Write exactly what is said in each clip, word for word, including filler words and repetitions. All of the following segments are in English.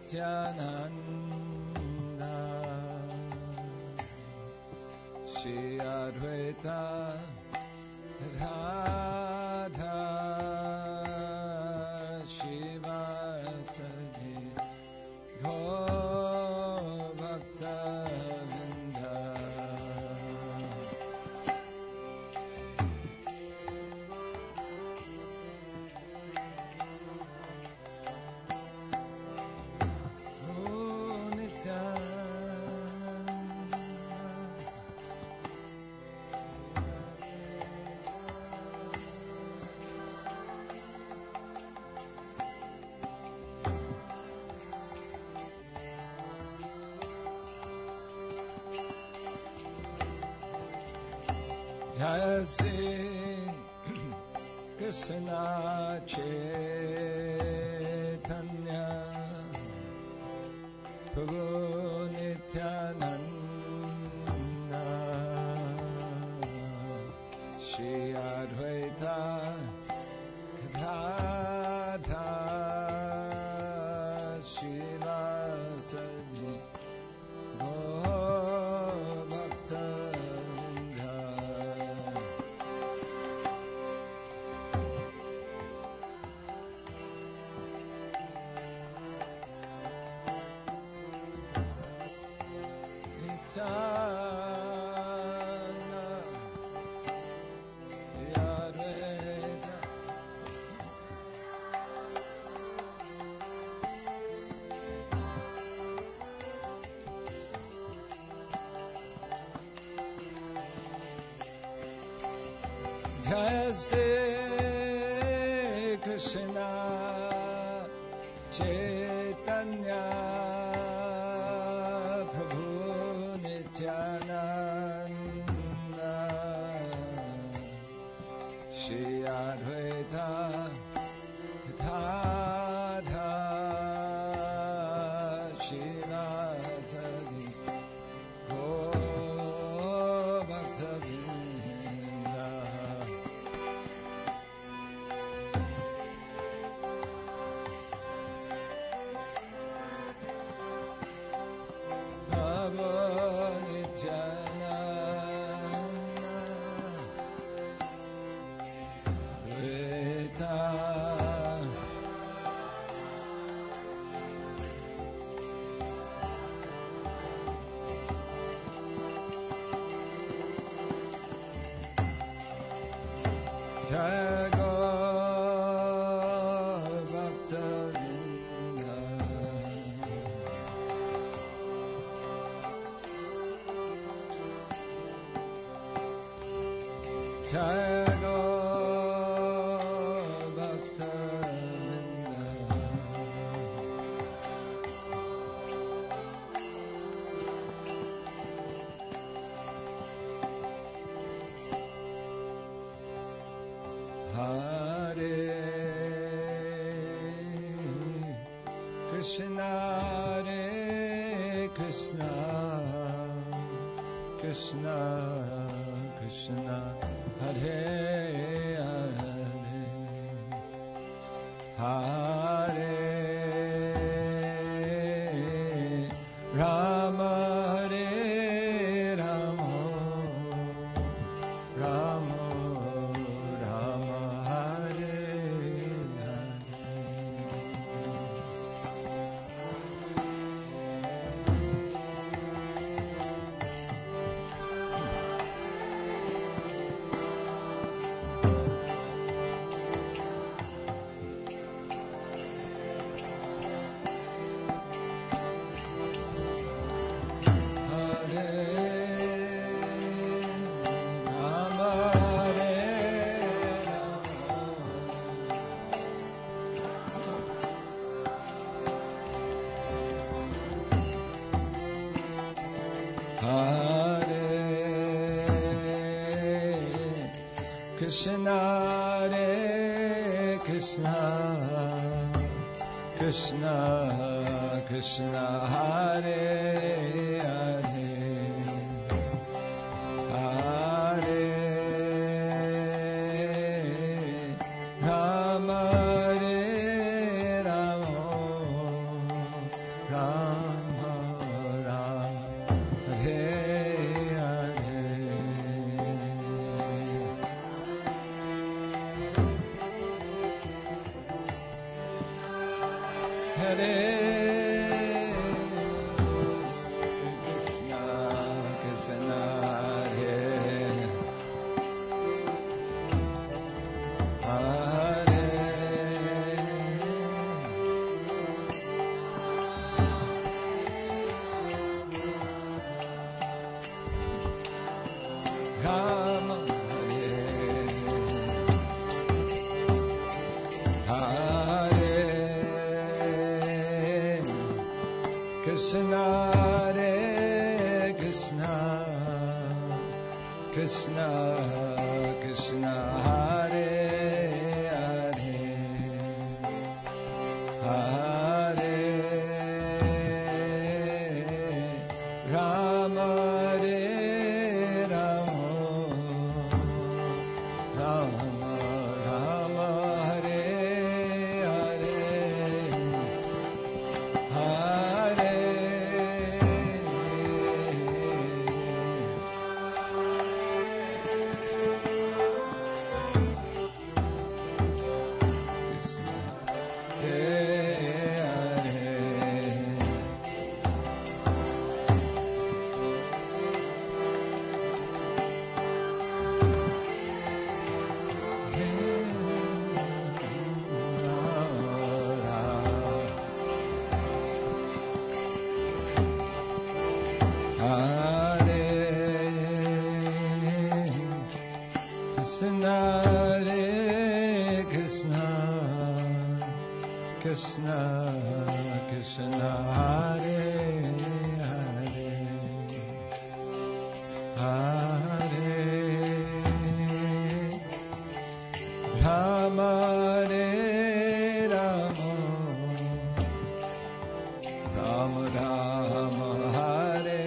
Nityananda Shri Advaita Radha Shivasadi Gaur Bhakta Vrinda Oh Nityananda Jai Sri Krishna Chaitanya Prabhu Nityananda Shri Advaita Gadadhar Shivasadi Gaur Bhakta Jai Sri Krishna Chaitanya Prabhu Nityananda Shri Advaita Gadadhar Shivasadi Gaur Bhakta Vrinda Jai Gaur Bhakta Vrinda Jai Gaur Bhakta Vrinda Hare Krishna Hare Krishna Krishna Krishna Hare Hare Hare Rama Hare Rama Rama Rama Hare Krishna Hare Krishna Krishna Krishna Hare Hare Hare Rama Hare Rama Hare Krishna, Krishna, Krishna, Hare Hare, Hare Rama, Hare Rama, Rama Rama, Hare Hare, Hare Krishna, Krishna, Hare Hare, Hare Rama, Hare Rama, Rama Rama, Hare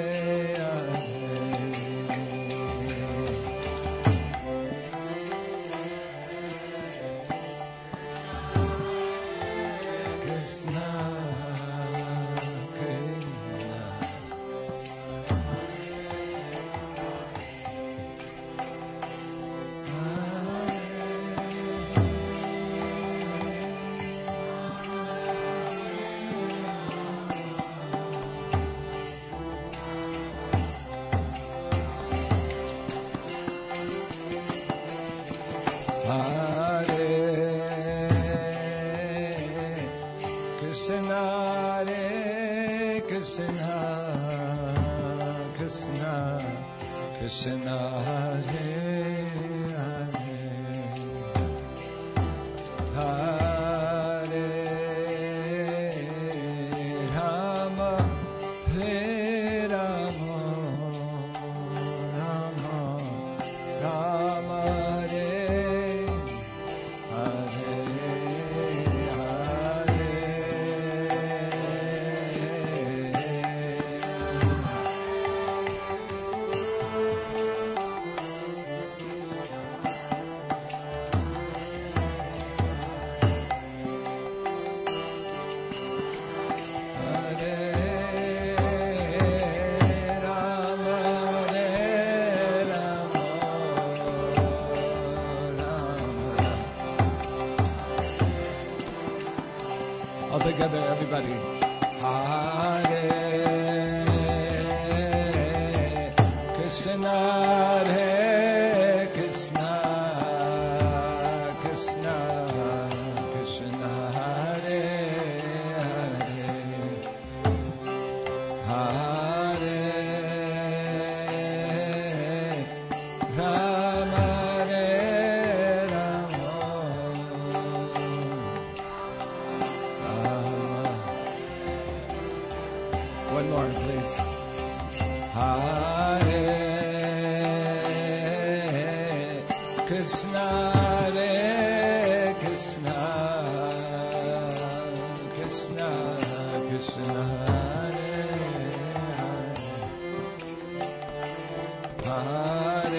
Krishna, Hare Hare, Hare Rama, Hare Rama, Rama Rama, Hare Hare, all together, everybody. Hare Krishna, Hare Krishna, Krishna Krishna, Hare Hare, Hare Rama, Hare Rama, one more, please. Hare Krishna, Hare Krishna, Krishna Krishna, Hare Hare,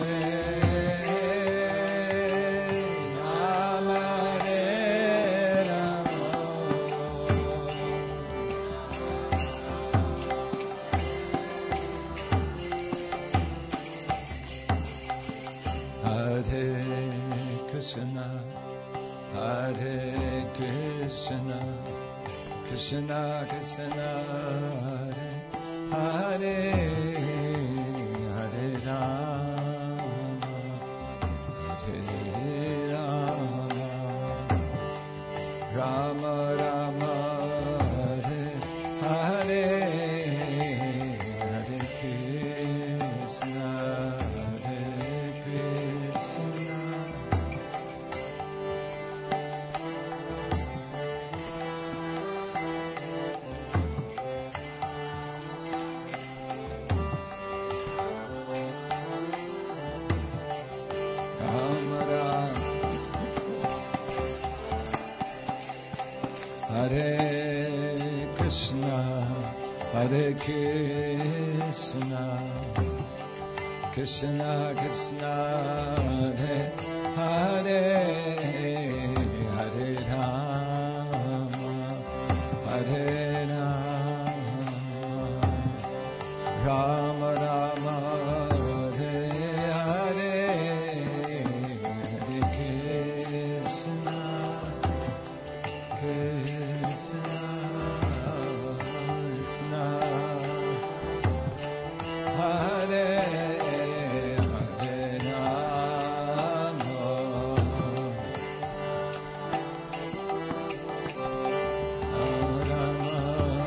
Rama, Hare Rama, Hare Krishna, Hare Krishna, Krishna Krishna Hare Hare Hare Rama Hare Rama Rama Rama Hare Hare Hare Krishna Hare Krishna Hare Krishna, Hare Krishna, Krishna Krishna, Hare Hare, Hare Rama, Hare Rama, Rama Rama, Hare Hare, Hare Krishna. Krishna, Krishna, Hare Hare Rama, Rama,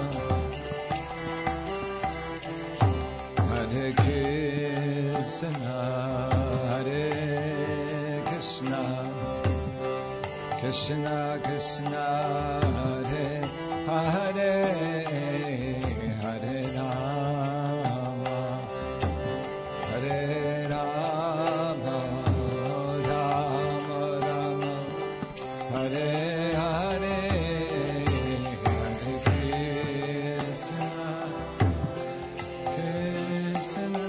Hare Krishna, Hare Krishna. Krishna Krishna Hare Hare Hare Rama Hare Rama Rama Rama Hare Hare Hare Krishna Krishna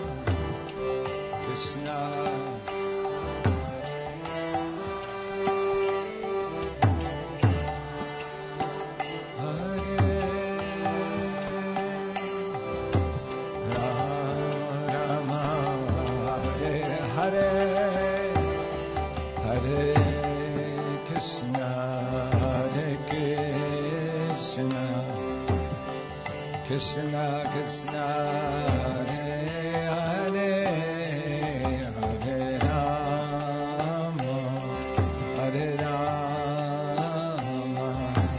Krishna Krishna Krishna Hare Hare Hare Rama Hare Rama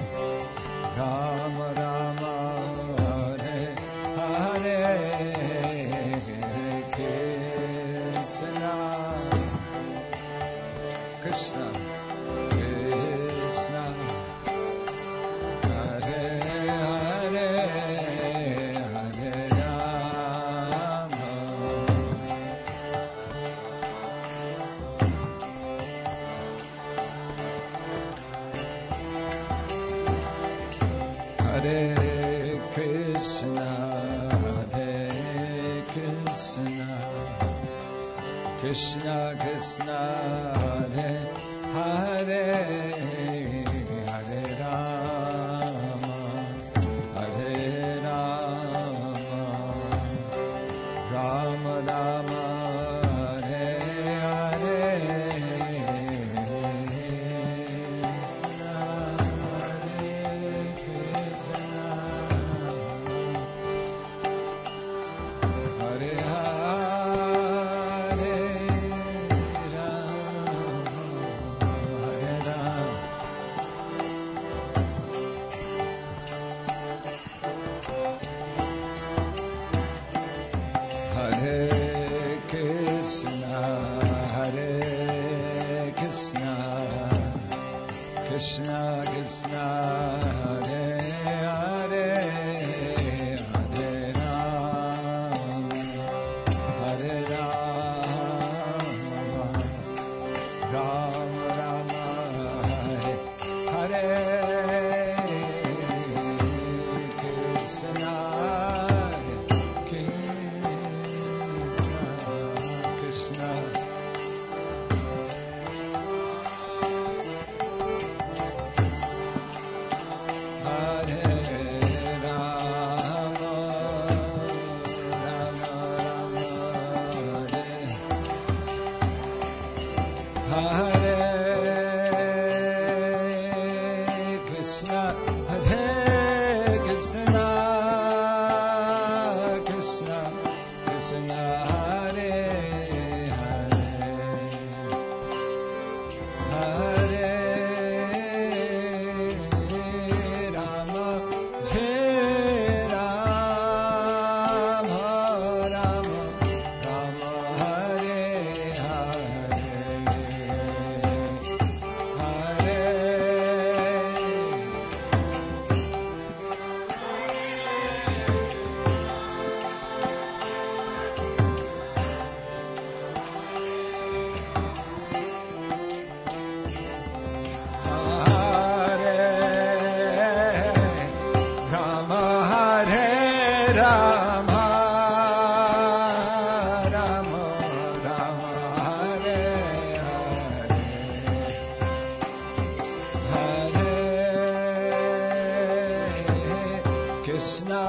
Rama Rama Hare Hare Hare Krishna Krishna Krishna Hare Hare Hare Krishna, Hare Krishna, Krishna Krishna, Hare Hare, Hare Rama, Hare Rama, Rama Rama, Hare Hare. Krishna Krishna Hare Hare Hare Rama Hare Rama Rama Rama Hare Hare Krishna Krishna Krishna Hare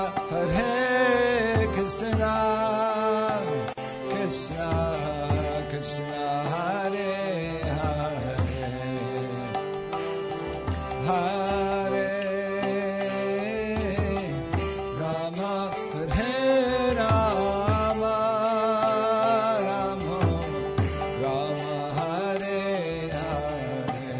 Hare Krishna, Krishna Krishna Hare Hare, Hare Rama, Hare Rama, Rama Rama, Hare Hare.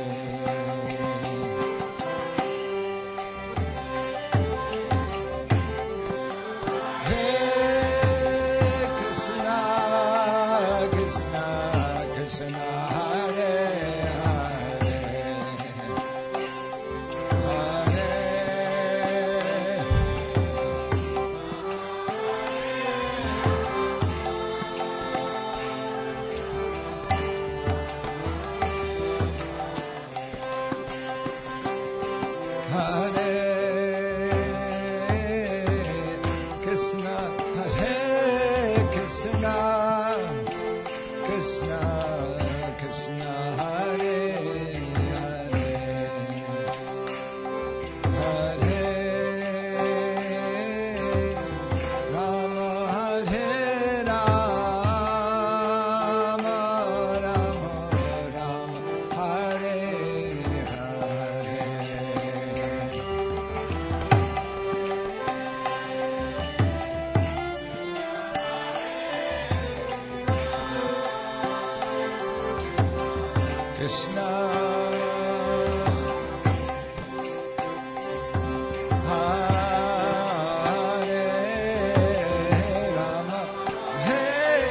Krishna, Hare Krishna, Krishna Krishna Hare Hare, Hare Rama, Hare Rama, Rama Rama, Hare Hare. Krishna, Hare Rama, Hare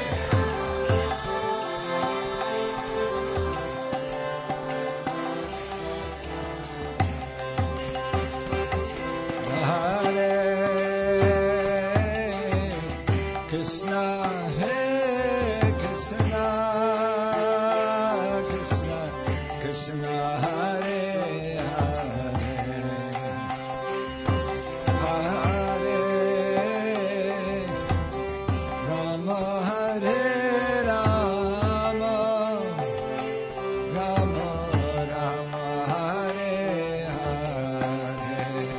Hare Krishna, Hare Krishna, Krishna Hare Hare, Hare Rama, Hare Rama, Rama Rama, Hare Hare.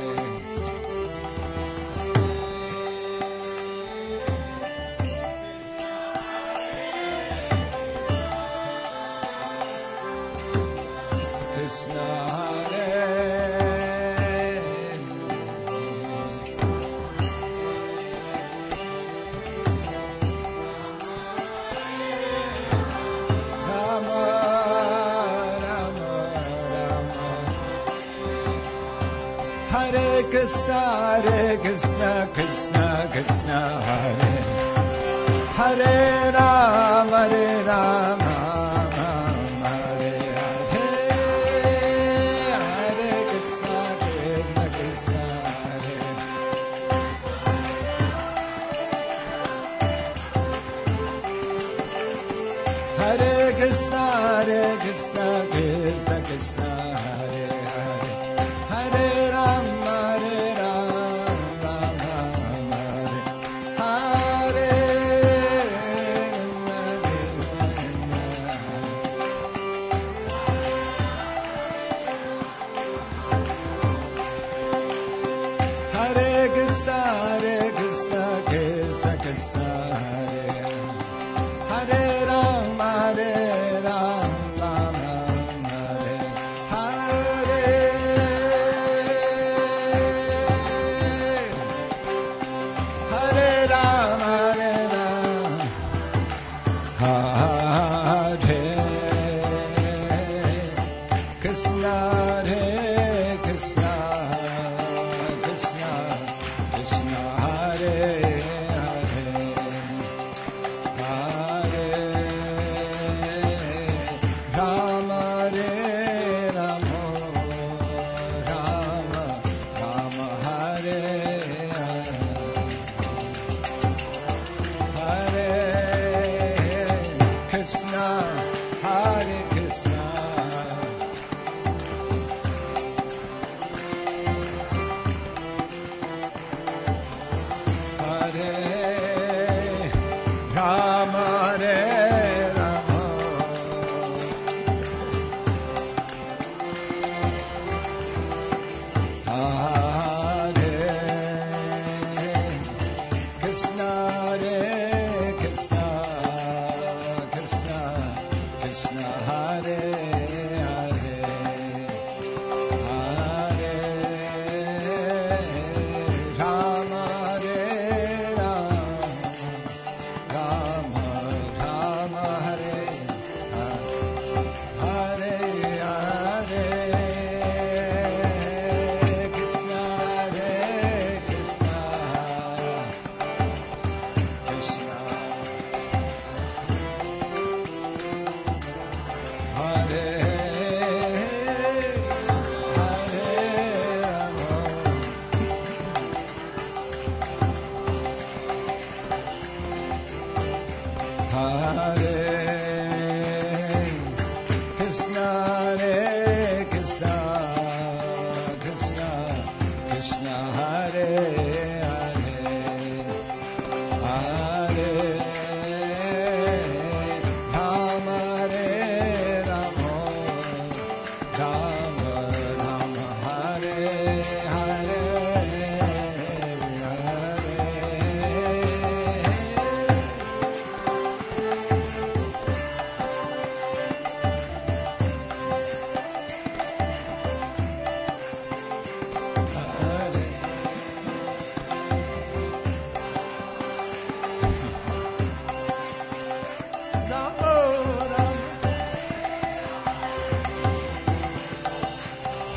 Krishna Hare, Rama Rama Rama, Hare Krishna, Hare Krishna, Krishna Krishna Hare, Hare Rama, Hare Rama, Hare Krishna, Hare Krishna, Krishna Krishna, Hare Hare, Hare Rama, Hare Rama, Rama Hare Hare. Hare Krishna, Hare Krishna, Krishna Krishna, Hare Hare Rama, Hare Rama, Rama Hare Hare Rama, Hare Rama, Hare Krishna, Hare Krishna, Krishna Krishna, Hare Krishna, Hare Krishna,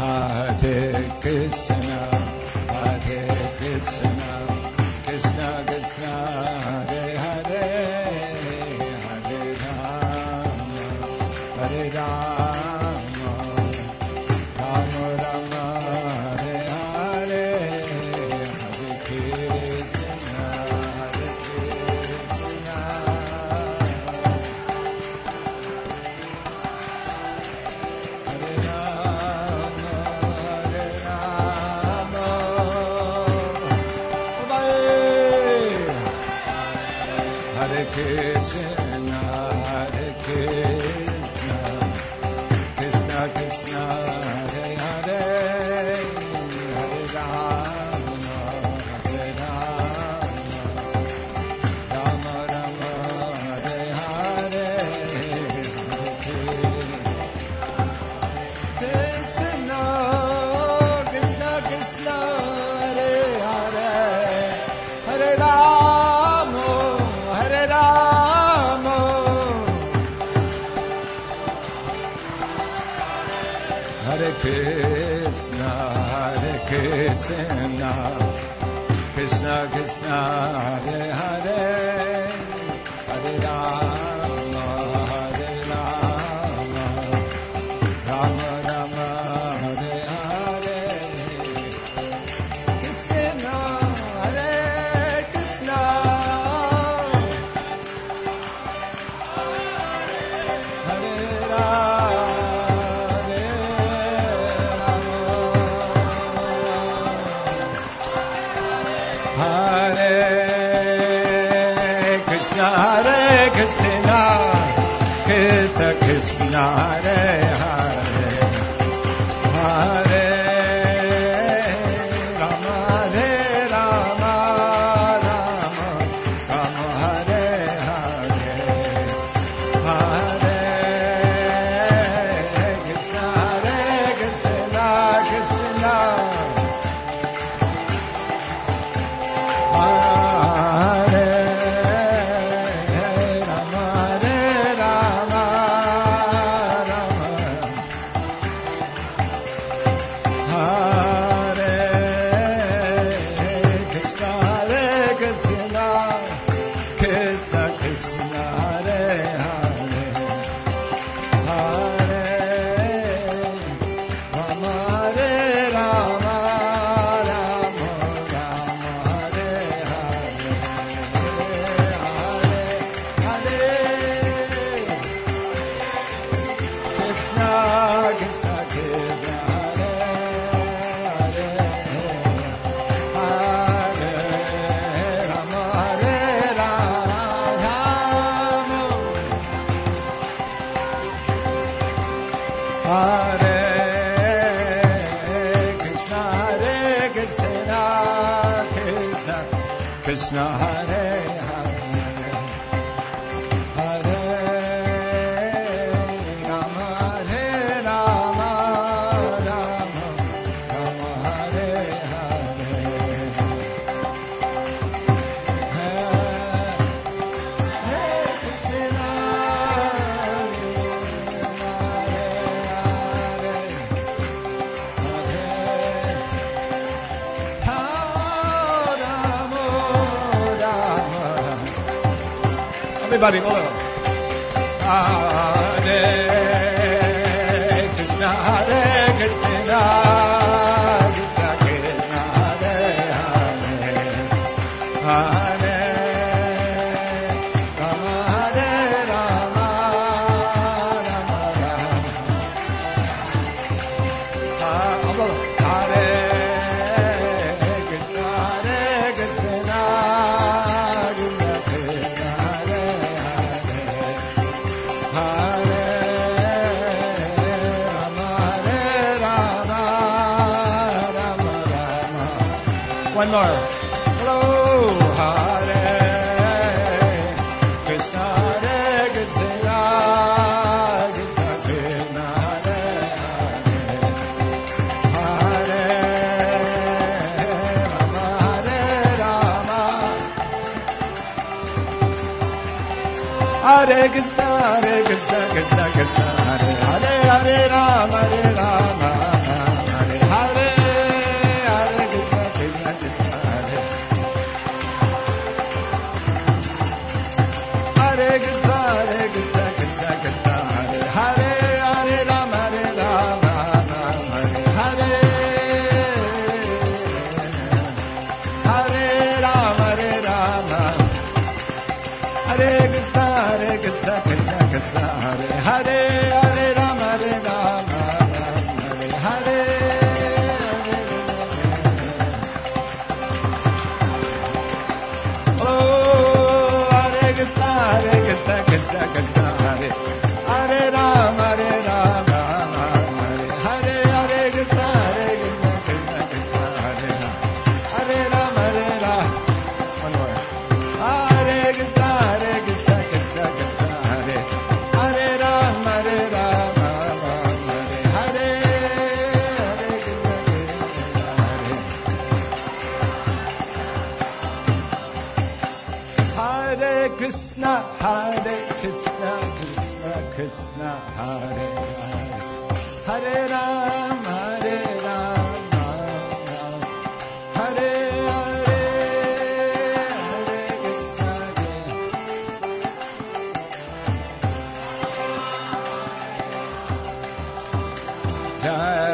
Hare Krishna, Hare Krishna, Krishna Krishna, Hare Hare, Hare Rama, Hare Rama, Rama Rama, Hare Hare, Hare Krishna, Hare Krishna. Krishna, Hare Krishna, Krishna Krishna, Hare Hare, Hare Rama, Hare Rama, Rama Rama, Hare Hare, Hare Krishna, Krishna Krishna, Hare Hare, Hare Rama, Hare Rama, Hare Krishna, Hare Krishna, Krishna Krishna, Hare Hare, Hare Rama, Hare Rama, Rama Rama, Hare Hare, Krishna, Hare Krishna, Hare Rama, Hare Krishna, Hare Krishna, Krishna Krishna, Hare Hare, Hare Rama, Hare Rama, Rama Rama, Hare Hare, Hare Krishna, Hare Krishna, Krishna Hare Rama, Hare Rama, Rama Hare Krishna, Hare Krishna, Krishna Krishna, Hare Hare, Hare Rama, Hare Rama, Rama Rama, Hare Hare, Hare Krishna, Krishna Krishna, Hare Hare, Hare Rama, Hare Rama, Hare Krishna, Hare Krishna, Krishna Krishna, Hare Hare, Hare Rama, Hare Rama, Rama Rama, Hare Hare, Hare Krishna, everybody, go on. Hare Krishna, Hare Krishna, Krishna Krishna, Hare Hare, Hare Rama, Hare Rama, Rama Rama, Hare Krishna, Hare Krishna, Krishna Krishna, Hare Hare, Hare Rama, Hare Rama, Rama Rama. One more. Hello, Hare Krishna, Hare Krishna, Krishna Krishna, Hare Hare, Hare Rama, Hare Rama, Hare Krishna, Hare Krishna, Krishna Krishna, Hare Hare, Hare Rama, Hare Rama, Hare Krishna, Hare Krishna, Krishna Krishna, Hare Hare, Hare Ram, Hare Ram, Ram Ram, Hare Hare, Hare Krishna, Jai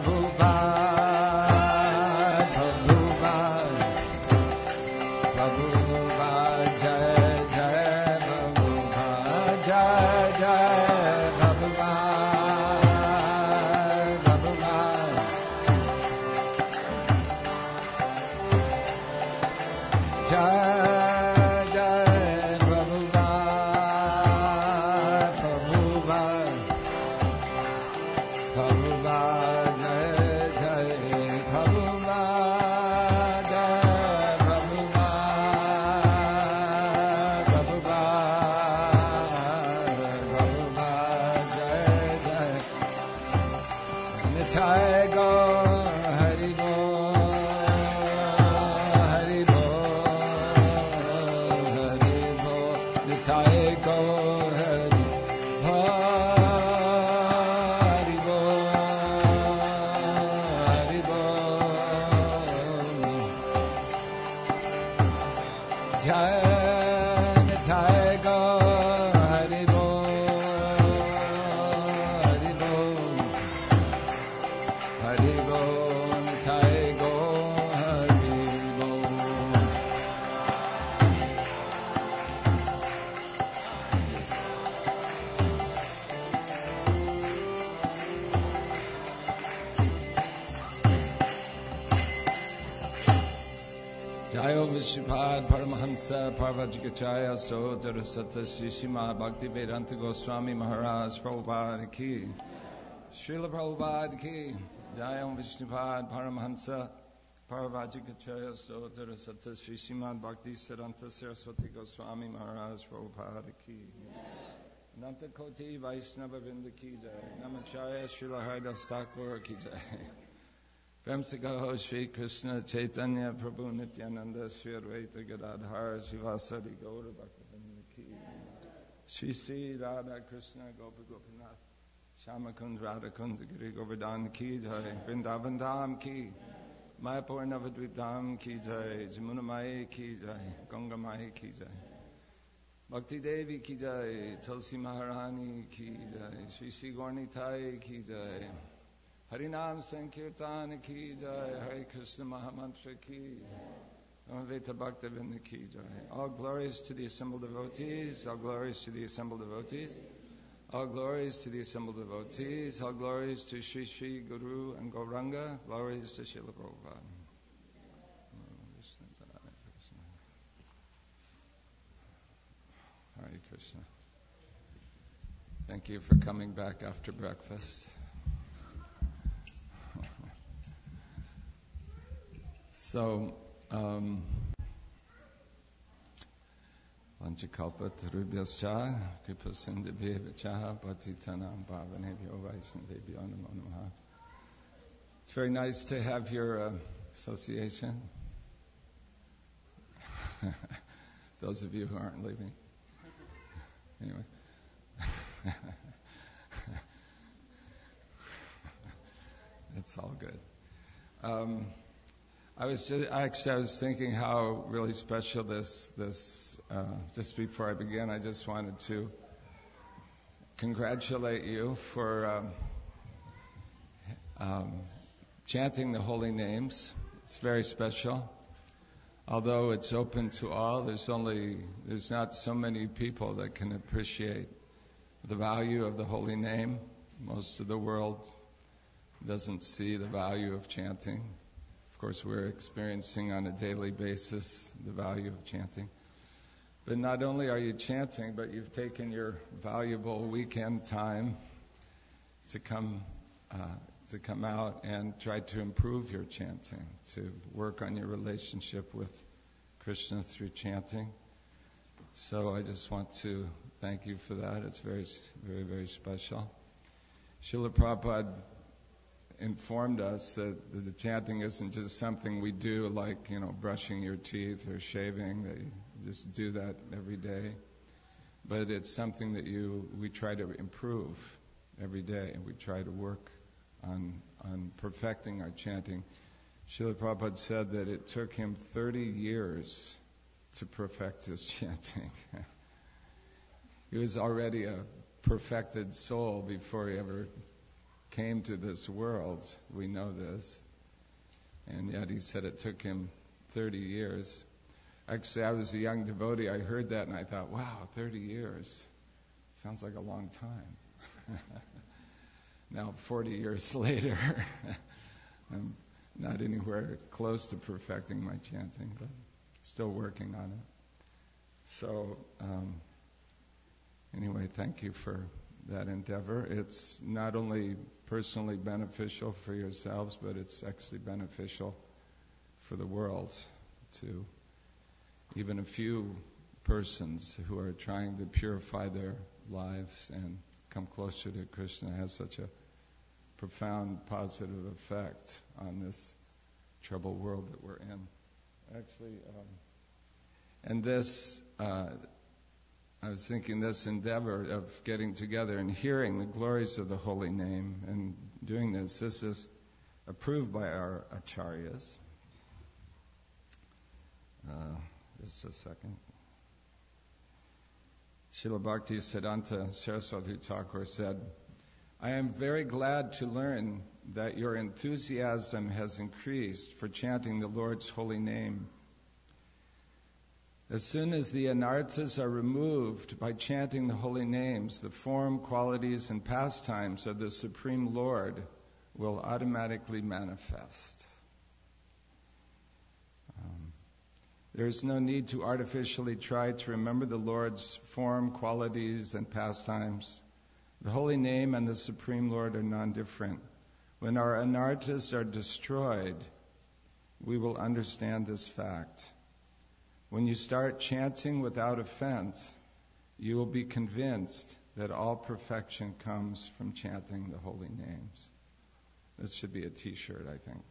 Prabhupada, Prabhupada, Prabhupada, Jai Jai Prabhupada, Jai Jai Prabhupada, Prabhupada, Jai Jai Prabhupada, Prabhupada, Prabhupada, Jai Jai Prabhupada, Jai Prabhupada, Prabhupada, Prabhupada, Jai Jai Nitai Gaur, Hari Bol, Hari Bol, Hari Bol, Nitai Gaur, Hari Hari Bol, Hari Bol, Jai Nitai Gaur, Hari Bol, Hari Bol, Hari Bol, Nitai Gaur, Hari Bol. Jayo Vishupad Paramahamsa Parvajikachaya Sodara Sata Shishima Bhakti Vedanta Goswami Maharaj Prabhupada Ki Srila Prabhupada Ki Jayo Vishnupad Paramahamsa Parvajikachaya Sodara Sata Shishima Bhakti Siddhanta Saraswati Goswami Maharaj Prabhupada Ki Nanta Koti Vaishnava Vrinda Ki Jai Namacharya Srila Haridas Thakur Ki Jai Prem se kaho Shri Krishna Chaitanya Prabhu Nityananda Shri Advaita Gadadhar Shivasadi Gaura Bhaktivinoda Ki Shri Sri Radha Krishna Gopa Gopinath Shamakund Radha Kund Giri Govardhan Ki Jai Vrindavan Dham Ki Mayapur Navadvip Dham Ki Jai Jamuna Mai Ki Jai Ganga Mai Ki Jai Bhakti Devi Ki Jai Tulsi Maharani Ki Jai Shri Sri Gaurni Thai Ki Jai Harinam Sankirtan Ki Jai, Hare Krishna Mahamantra Ki Jai, Amaveta Bhaktivinoda Ki Jai. All glories to the assembled devotees, all glories to the assembled devotees, all glories to the assembled devotees, all glories to Sri Sri Guru and Gauranga, glories to Srila Prabhupada. Hare Krishna. Thank you for coming back after breakfast. So, um, Vanchakalpa Tarubhyascha, Kripa Sindhibhyevacha, Patitanam Bhavanebhyo Vaishnavebhyo Namo Namaha. It's very nice to have your uh, association. Those of you who aren't leaving. Anyway. It's all good. Um, I was just, actually I was thinking how really special this this uh, just before I began, I just wanted to congratulate you for um, um, chanting the holy names. It's very special. Although it's open to all, there's only there's not so many people that can appreciate the value of the holy name. Most of the world doesn't see the value of chanting. Of course, we're experiencing on a daily basis the value of chanting. But not only are you chanting, but you've taken your valuable weekend time to come uh, to come out and try to improve your chanting, to work on your relationship with Krishna through chanting. So I just want to thank you for that. It's very, very, very special. Srila Prabhupada informed us that the chanting isn't just something we do like, you know, brushing your teeth or shaving. They just do that every day. but it's something that you we try to improve every day, and we try to work on on perfecting our chanting. Srila Prabhupada said that it took him thirty years to perfect his chanting. He was already a perfected soul before he ever came to this world. We know this. And yet he said it took him thirty years. Actually, I was a young devotee. I heard that and I thought, wow, thirty years. Sounds like a long time. Now, forty years later, I'm not anywhere close to perfecting my chanting, but still working on it. So, um, anyway, thank you for that endeavor. It's not only personally beneficial for yourselves, but it's actually beneficial for the world to even a few persons who are trying to purify their lives and come closer to Krishna has such a profound positive effect on this troubled world that we're in. Actually, um, and this, uh, I was thinking this endeavor of getting together and hearing the glories of the holy name and doing this, this is approved by our acharyas. Uh, just a second. Srila Bhakti Siddhanta Saraswati Thakur said, I am very glad to learn that your enthusiasm has increased for chanting the Lord's holy name. As soon as the anarthas are removed by chanting the holy names, the form, qualities, and pastimes of the Supreme Lord will automatically manifest. Um, there is no need to artificially try to remember the Lord's form, qualities, and pastimes. The holy name and the Supreme Lord are non-different. When our anarthas are destroyed, we will understand this fact. When you start chanting without offense, you will be convinced that all perfection comes from chanting the holy names. This should be a t-shirt, I think.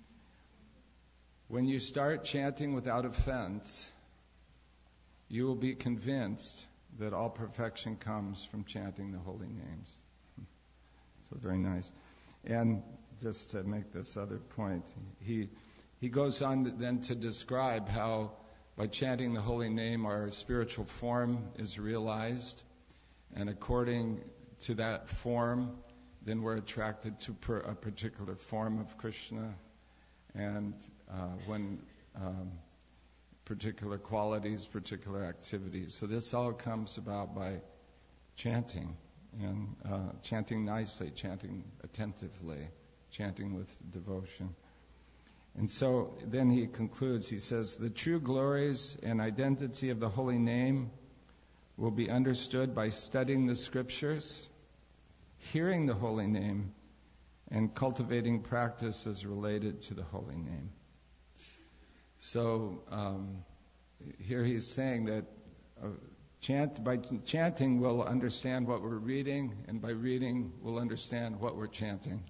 When you start chanting without offense, you will be convinced that all perfection comes from chanting the holy names. So very nice. And just to make this other point, he he goes on then to describe how by chanting the holy name our spiritual form is realized, and according to that form, then we're attracted to per, a particular form of Krishna, and uh, when um, particular qualities, particular activities. So this all comes about by chanting, and uh, chanting nicely, chanting attentively, chanting with devotion. And so then he concludes, he says, the true glories and identity of the holy name will be understood by studying the scriptures, hearing the holy name, and cultivating practices related to the holy name. So um, here he's saying that uh, chant, by chanting we'll understand what we're reading, and by reading we'll understand what we're chanting.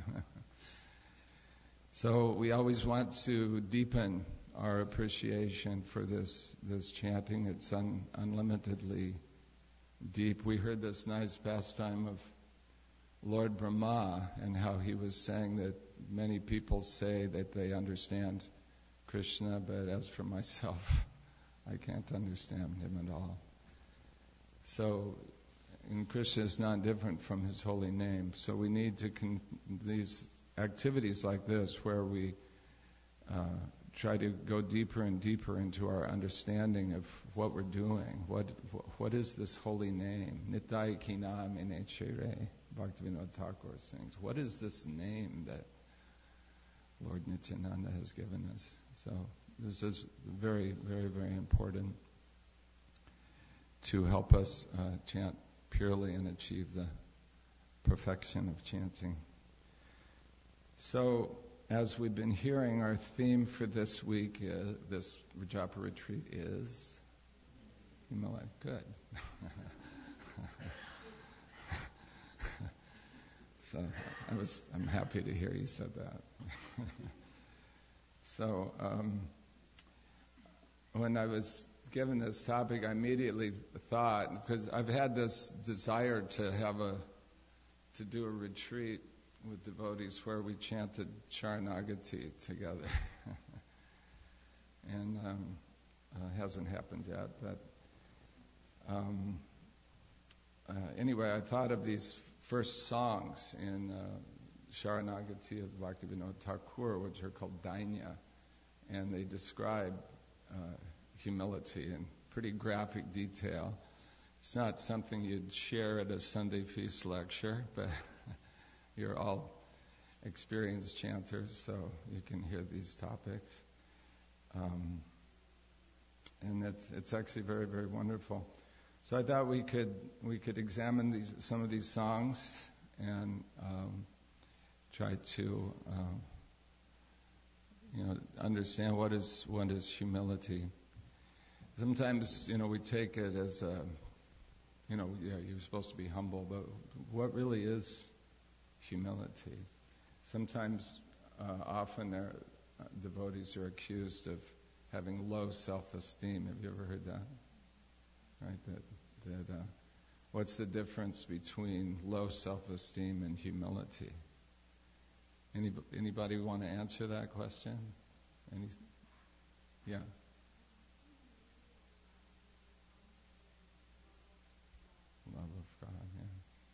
So we always want to deepen our appreciation for this this chanting. It's un, unlimitedly deep. We heard this nice pastime of Lord Brahma and how he was saying that many people say that they understand Krishna, but as for myself, I can't understand him at all. So, and Krishna is not different from his holy name. So we need to con- these activities like this, where we uh, try to go deeper and deeper into our understanding of what we're doing. What what is this holy name? Nitai Kinam Inechere, Bhaktivinoda Thakur sings. What is this name that Lord Nityananda has given us? So this is very, very, very important to help us uh, chant purely and achieve the perfection of chanting. So, as we've been hearing, our theme for this week, uh, this Rajapa retreat is Himalaya. Good. So I was, I'm happy to hear you said that. So um, when I was given this topic, I immediately thought, because I've had this desire to have a, to do a retreat with devotees where we chanted Sharanagati together. and um, uh, hasn't happened yet, but um, uh, anyway, I thought of these first songs in uh, Sharanagati of Bhaktivinoda Thakur, which are called Dainya, and they describe uh, humility in pretty graphic detail. It's not something you'd share at a Sunday feast lecture, but you're all experienced chanters, so you can hear these topics. Um, and it's, it's actually very, very wonderful. So I thought we could we could examine these some of these songs and um, try to uh, you know understand what is what is humility. Sometimes you know we take it as a you know yeah you're supposed to be humble, but what really is humility? Sometimes, uh, often, their uh, devotees are accused of having low self-esteem. Have you ever heard that? Right? That, that uh, what's the difference between low self-esteem and humility? Any, anybody want to answer that question? Any? Yeah. Love of God. Yeah.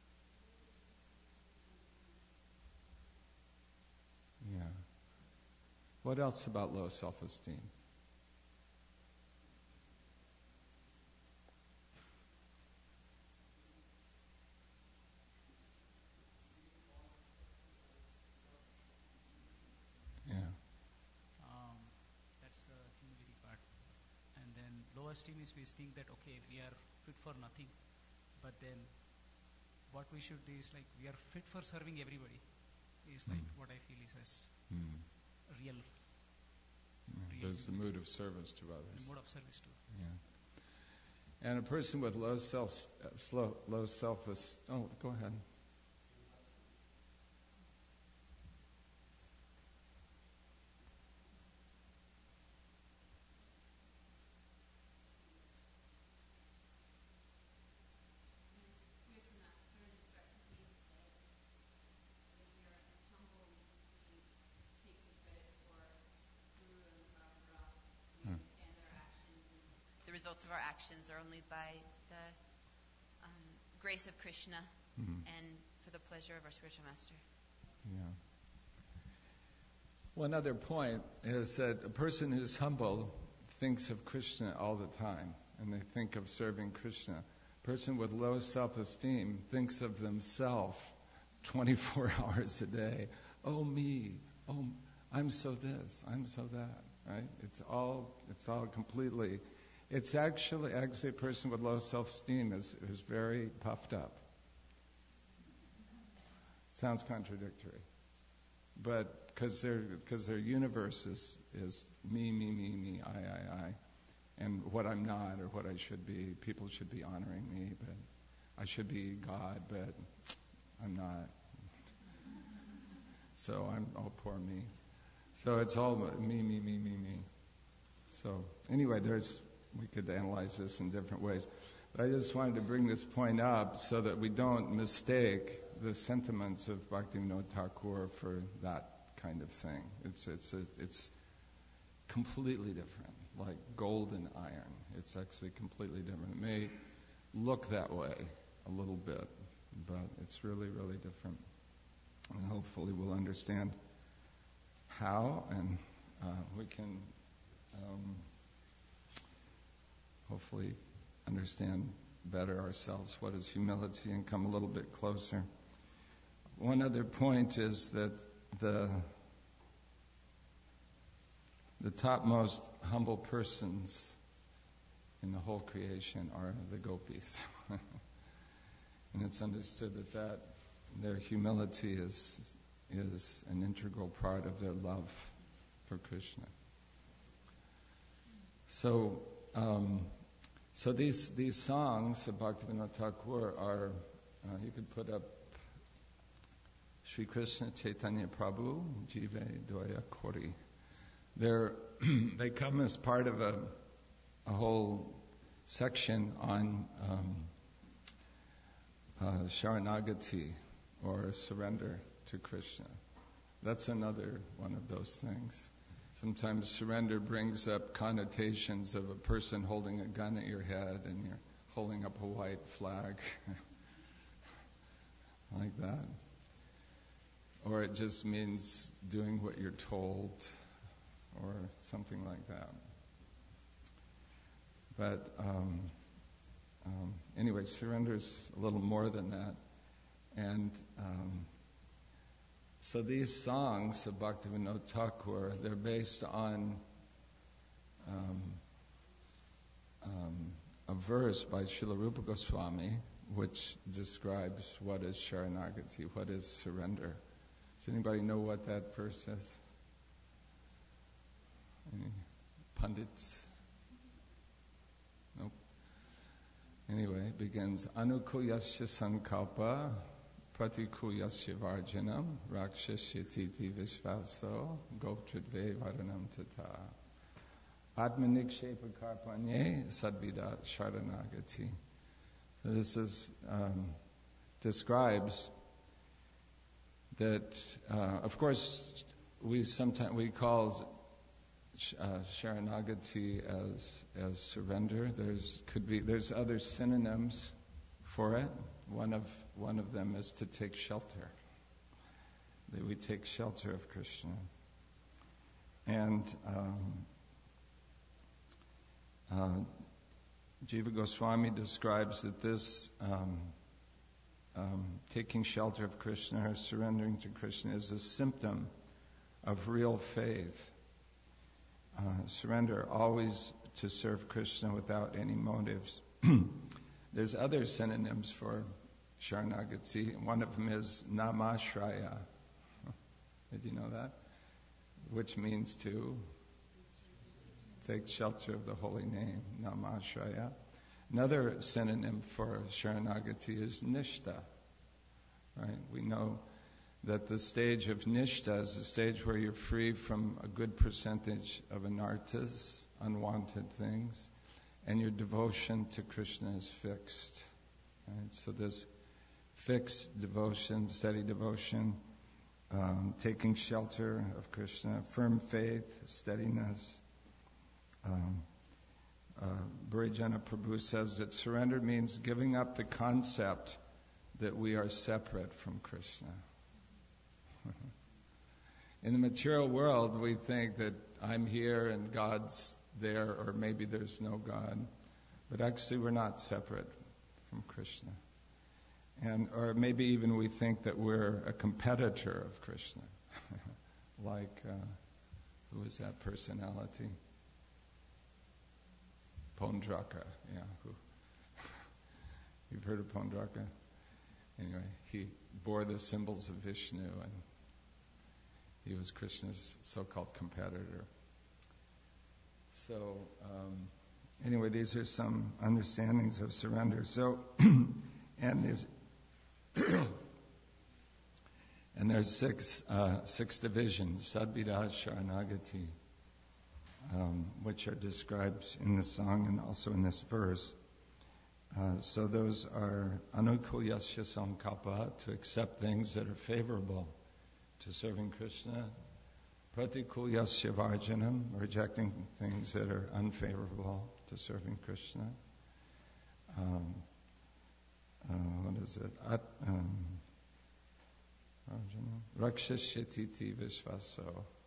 Yeah. What else about low self-esteem? Yeah. Um, that's the humility part. And then low esteem is we think that, okay, we are fit for nothing. But then what we should do is like we are fit for serving everybody. Is like Mm. what I feel is as Mm. real. Yeah. real There's the mood of service to others. The mode of service too. Yeah. And a person with low self, uh, slow, low self-esteem. Oh, go ahead. The results of our actions are only by the um, grace of Krishna Mm-hmm. and for the pleasure of our spiritual master. Yeah. One other point is that a person who's humble thinks of Krishna all the time, and they think of serving Krishna. A person with low self-esteem thinks of themselves twenty-four hours a day. Oh me, oh I'm so this, I'm so that. Right? It's all it's all completely. It's actually actually a person with low self-esteem is is very puffed up. Sounds contradictory, but because their because their universe is is me, me, me, me, I, I, I, and what I'm not or what I should be. People should be honoring me, but I should be God, but I'm not. So I'm oh poor me. So it's all me, me, me, me, me. So anyway, there's we could analyze this in different ways, but I just wanted to bring this point up so that we don't mistake the sentiments of Bhaktivinoda Thakur for that kind of thing. It's it's a, it's completely different, like gold and iron. It's actually completely different. It may look that way a little bit, but it's really, really different. And hopefully we'll understand how, and uh, we can um, hopefully understand better ourselves what is humility and come a little bit closer. One other point is that the the topmost humble persons in the whole creation are the gopis. And it's understood that, that their humility is is an integral part of their love for Krishna. So um, so these these songs of Bhaktivinoda Thakur are uh, you could put up Sri Krishna Chaitanya Prabhu Jive Dvaya Kori. They're they come as part of a a whole section on um, uh, Sharanagati, or surrender to Krishna. That's another one of those things. Sometimes surrender brings up connotations of a person holding a gun at your head and you're holding up a white flag like that. Or it just means doing what you're told or something like that. But um, um, anyway, surrender is a little more than that. And um, so these songs of Bhaktivinoda Thakur, they're based on um, um, a verse by Srila Rupa Goswami, which describes what is Sharanagati, what is surrender. Does anybody know what that verse says? Any pundits? Nope. Anyway, it begins, Anukuyasya Sankalpa Pratikuyasya Varjanam Rakshasyatiti Vishvaso Goptridve Varanam Tata Atmanikshepa Karpanye Sadvida Sharanagati. So this is um, describes that, uh, of course, we sometimes we call uh, Sharanagati as as surrender. There's could be there's other synonyms for it. One of one of them is to take shelter. That we take shelter of Krishna. And um, uh, Jiva Goswami describes that this um, um, taking shelter of Krishna or surrendering to Krishna is a symptom of real faith. Uh, surrender always to serve Krishna without any motives. There's other synonyms for Sharanagati. One of them is Namashraya. Did you know that? Which means to take shelter of the holy name, Namashraya. Another synonym for Sharanagati is Nishta. Right? We know that the stage of Nishta is the stage where you're free from a good percentage of anartas, unwanted things, and your devotion to Krishna is fixed. Right? So this fixed devotion, steady devotion, um, taking shelter of Krishna, firm faith, steadiness. Um, uh, Bharijana Prabhu says that surrender means giving up the concept that we are separate from Krishna. In the material world, we think that I'm here and God's there, or maybe there's no God. But actually, we're not separate from Krishna. And or maybe even we think that we're a competitor of Krishna. Like, uh, who is that personality? Pondraka, yeah. Who? You've heard of Pondraka? Anyway, he bore the symbols of Vishnu, and he was Krishna's so-called competitor. So, um, anyway, these are some understandings of surrender. So, and there's and there's six uh, six divisions, Sadvida Sharanagati, um, which are described in this song and also in this verse. Uh, so those are Anukulyasya Sankalpa, to accept things that are favorable to serving Krishna. Pratikulyasya Varjanam, rejecting things that are unfavorable to serving Krishna. Um, uh, what is it? At, um, Rakshasyatiti Vishvaso.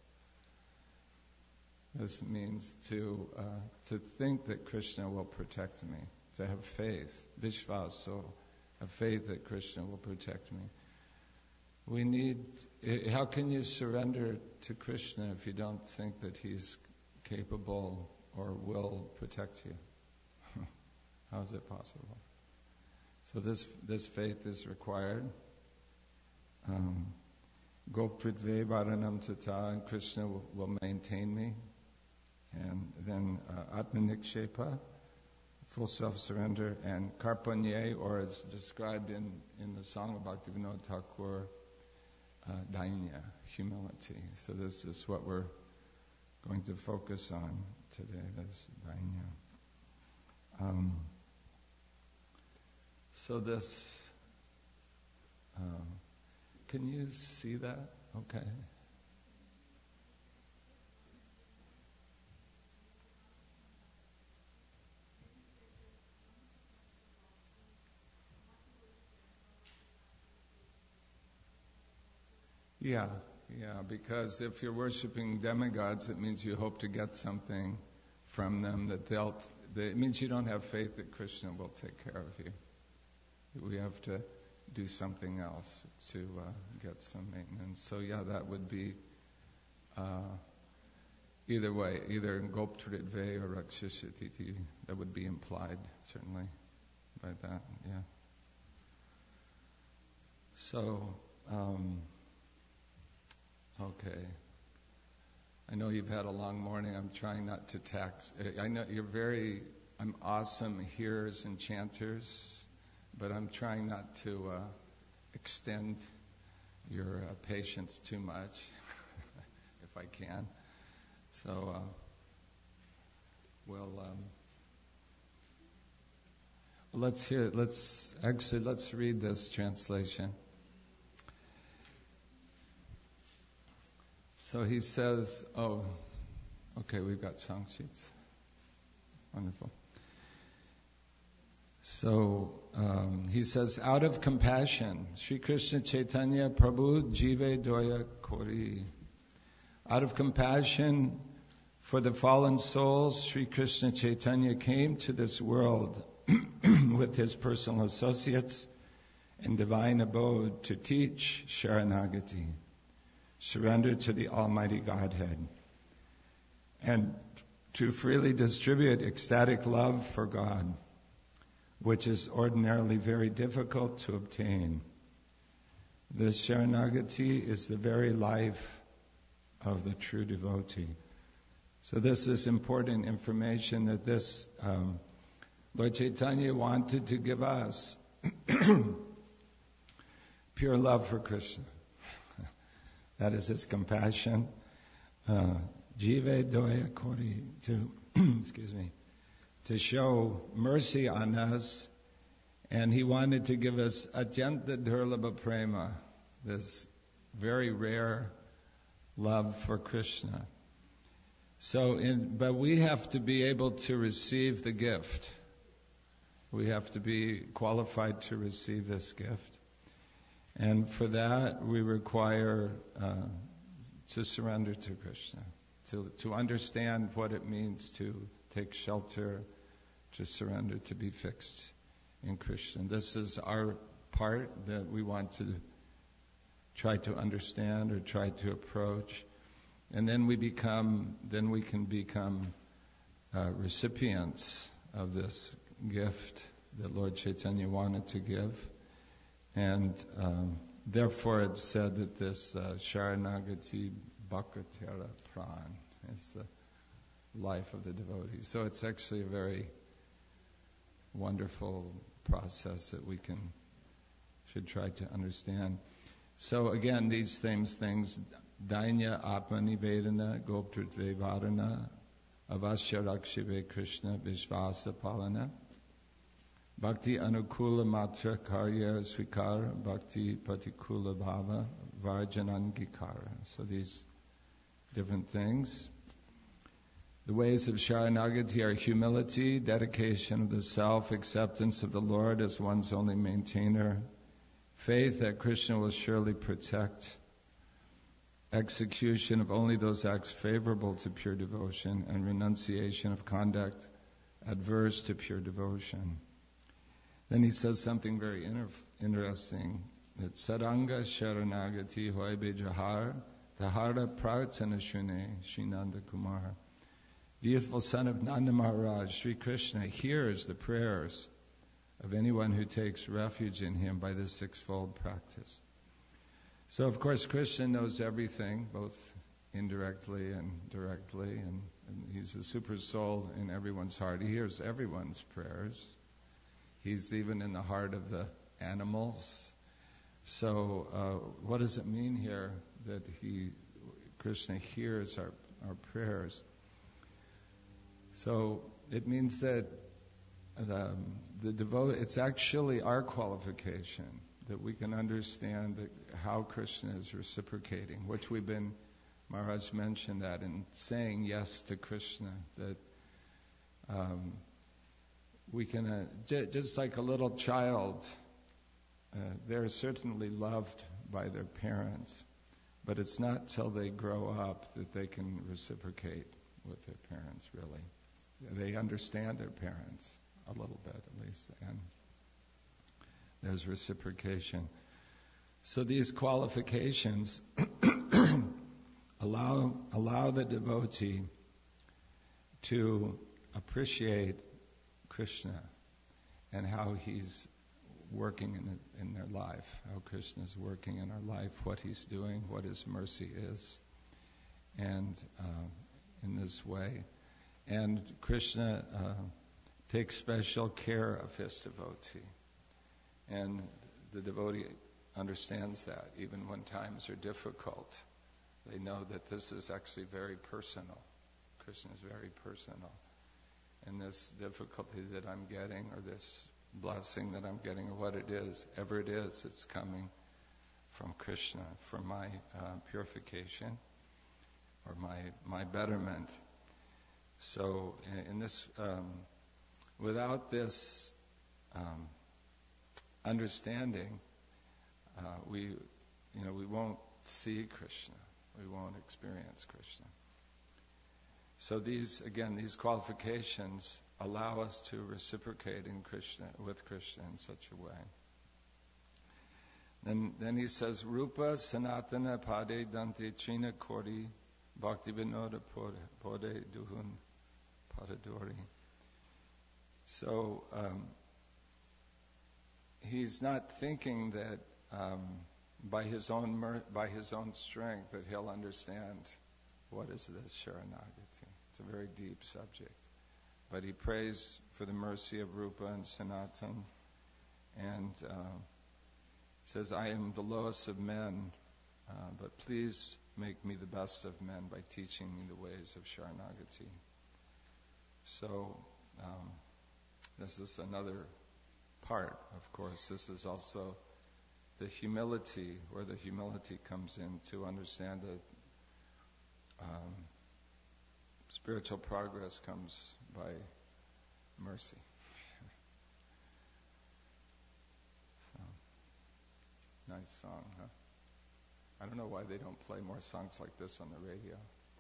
This means to uh, to think that Krishna will protect me, to have faith, Vishvaso, a faith that Krishna will protect me. We need, how can you surrender to Krishna if you don't think that He's capable or will protect you? How is it possible? So this this faith is required. Um, Gopridve Varanam Tata, and Krishna will, will maintain me. And then uh, Atmanikshepa, full self-surrender, and Karpanye, or it's described in, in the song of Bhaktivinoda Thakur, uh, Dainya, humility. So this is what we're going to focus on today, this Dainya. Um, so this, uh, can you see that? Okay. Yeah, yeah, because if you're worshiping demigods, it means you hope to get something from them that they'll, they, it means you don't have faith that Krishna will take care of you. We have to do something else to uh, get some maintenance. So yeah, that would be uh, either way, either Goptritve or Rakshashatiti, that would be implied, certainly, by that, yeah. So, um, okay. I know you've had a long morning. I'm trying not to tax. I know you're very, I'm awesome hearers and chanters, but I'm trying not to uh, extend your uh, patience too much, if I can. So, uh, we'll, um, let's hear, let's, actually, let's read this translation. So he says, oh, okay, we've got song sheets. Wonderful. So um, he says, out of compassion, Sri Krishna Chaitanya Prabhu Jive Doya Kori. Out of compassion for the fallen souls, Sri Krishna Chaitanya came to this world with his personal associates in divine abode to teach Sharanagati, surrender to the Almighty Godhead, and to freely distribute ecstatic love for God, which is ordinarily very difficult to obtain. This Sharanagati is the very life of the true devotee. So this is important information that this um, Lord Chaitanya wanted to give us pure love for Krishna. That is his compassion. Uh, Jive Doya Kori, to, excuse me, to show mercy on us. And he wanted to give us Atyanta Durlabha Prema, this very rare love for Krishna. So, in, but we have to be able to receive the gift. We have to be qualified to receive this gift. And for that, we require uh, to surrender to Krishna, to, to understand what it means to take shelter, to surrender, to be fixed in Krishna. This is our part that we want to try to understand or try to approach. And then we become, then we can become uh, recipients of this gift that Lord Chaitanya wanted to give. And um, therefore it's said that this uh, Sharanagati Bhakatera Pran is the life of the devotee. So it's actually a very wonderful process that we can, should try to understand. So again, these things, things, Dainya Atmani Vedana, Goptritve Varana, Avasya Rakshive Krishna, Vishvasa Palana, Bhakti Anukula Matra Karya Svikara, Bhakti Patikula Bhava, Varjanangikara. So these different things. The ways of Sharanagati are humility, dedication of the self, acceptance of the Lord as one's only maintainer, faith that Krishna will surely protect, execution of only those acts favorable to pure devotion, and renunciation of conduct adverse to pure devotion. Then he says something very inter- interesting, that Saranga Sharanagati Hoibe Jahar Tahara Prarthana Shune Srinanda Kumar. The youthful son of Nanda Maharaj, Sri Krishna, hears the prayers of anyone who takes refuge in him by this sixfold practice. So, of course, Krishna knows everything, both indirectly and directly, and, and he's the super soul in everyone's heart. He hears everyone's prayers. He's even in the heart of the animals. So, uh, what does it mean here that he, Krishna hears our, our prayers? So, it means that the, the devote, it's actually our qualification that we can understand that how Krishna is reciprocating, which we've been, Maharaj mentioned that in saying yes to Krishna, that um, we can, uh, j- just like a little child, uh, they're certainly loved by their parents, but it's not till they grow up that they can reciprocate with their parents, really. They understand their parents a little bit, at least, and there's reciprocation. So these qualifications allow allow the devotee to appreciate Krishna and how he's working in in their life, how Krishna is working in our life, what he's doing, what his mercy is, and uh, in this way. And Krishna uh, takes special care of his devotee. And the devotee understands that, even when times are difficult. They know that this is actually very personal. Krishna is very personal. And this difficulty that I'm getting, or this blessing that I'm getting, or what it is, ever it is, it's coming from Krishna for my uh, purification or my my betterment. So in, in this, um, without this um, understanding, uh, we, you know, we won't see Krishna. We won't experience Krishna. So these, again, these qualifications allow us to reciprocate in Krishna, with Krishna in such a way. Then, then he says, Rupa Sanatana Pade Dante China Kori Bhakti Vinoda Pode Duhun Padadori. So um, he's not thinking that um, by his own mer- by his own strength that he'll understand what is this Sharanagati. It's a very deep subject. But he prays for the mercy of Rupa and Sanatan, and uh, says, I am the lowest of men, uh, but please make me the best of men by teaching me the ways of Sharanagati. So um, this is another part, of course. This is also the humility, where the humility comes in to understand that um, spiritual progress comes by mercy. So, nice song, huh? I don't know why they don't play more songs like this on the radio.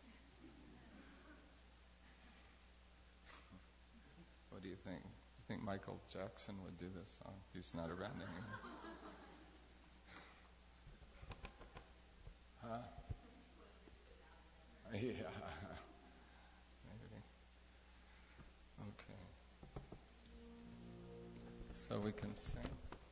What do you think? I think Michael Jackson would do this song. He's not around anymore. Huh? Yeah. Maybe. Okay. So we can sing.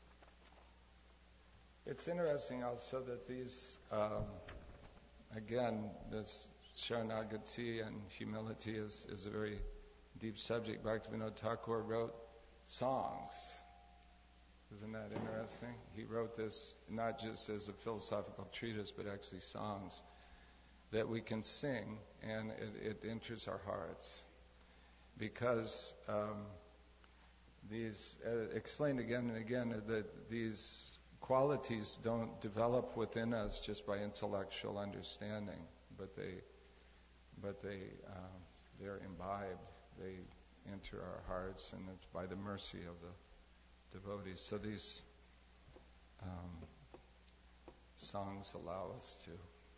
It's interesting also that these, um, again, this Sharanagati and humility is, is a very deep subject. Bhaktivinoda Thakur wrote songs. Isn't that interesting? He wrote this not just as a philosophical treatise, but actually songs that we can sing, and it, it enters our hearts. Because um, these, uh, explained again and again, that these qualities don't develop within us just by intellectual understanding, but they, but they, uh, they're imbibed. They enter our hearts, and it's by the mercy of the devotees. So these um, songs allow us to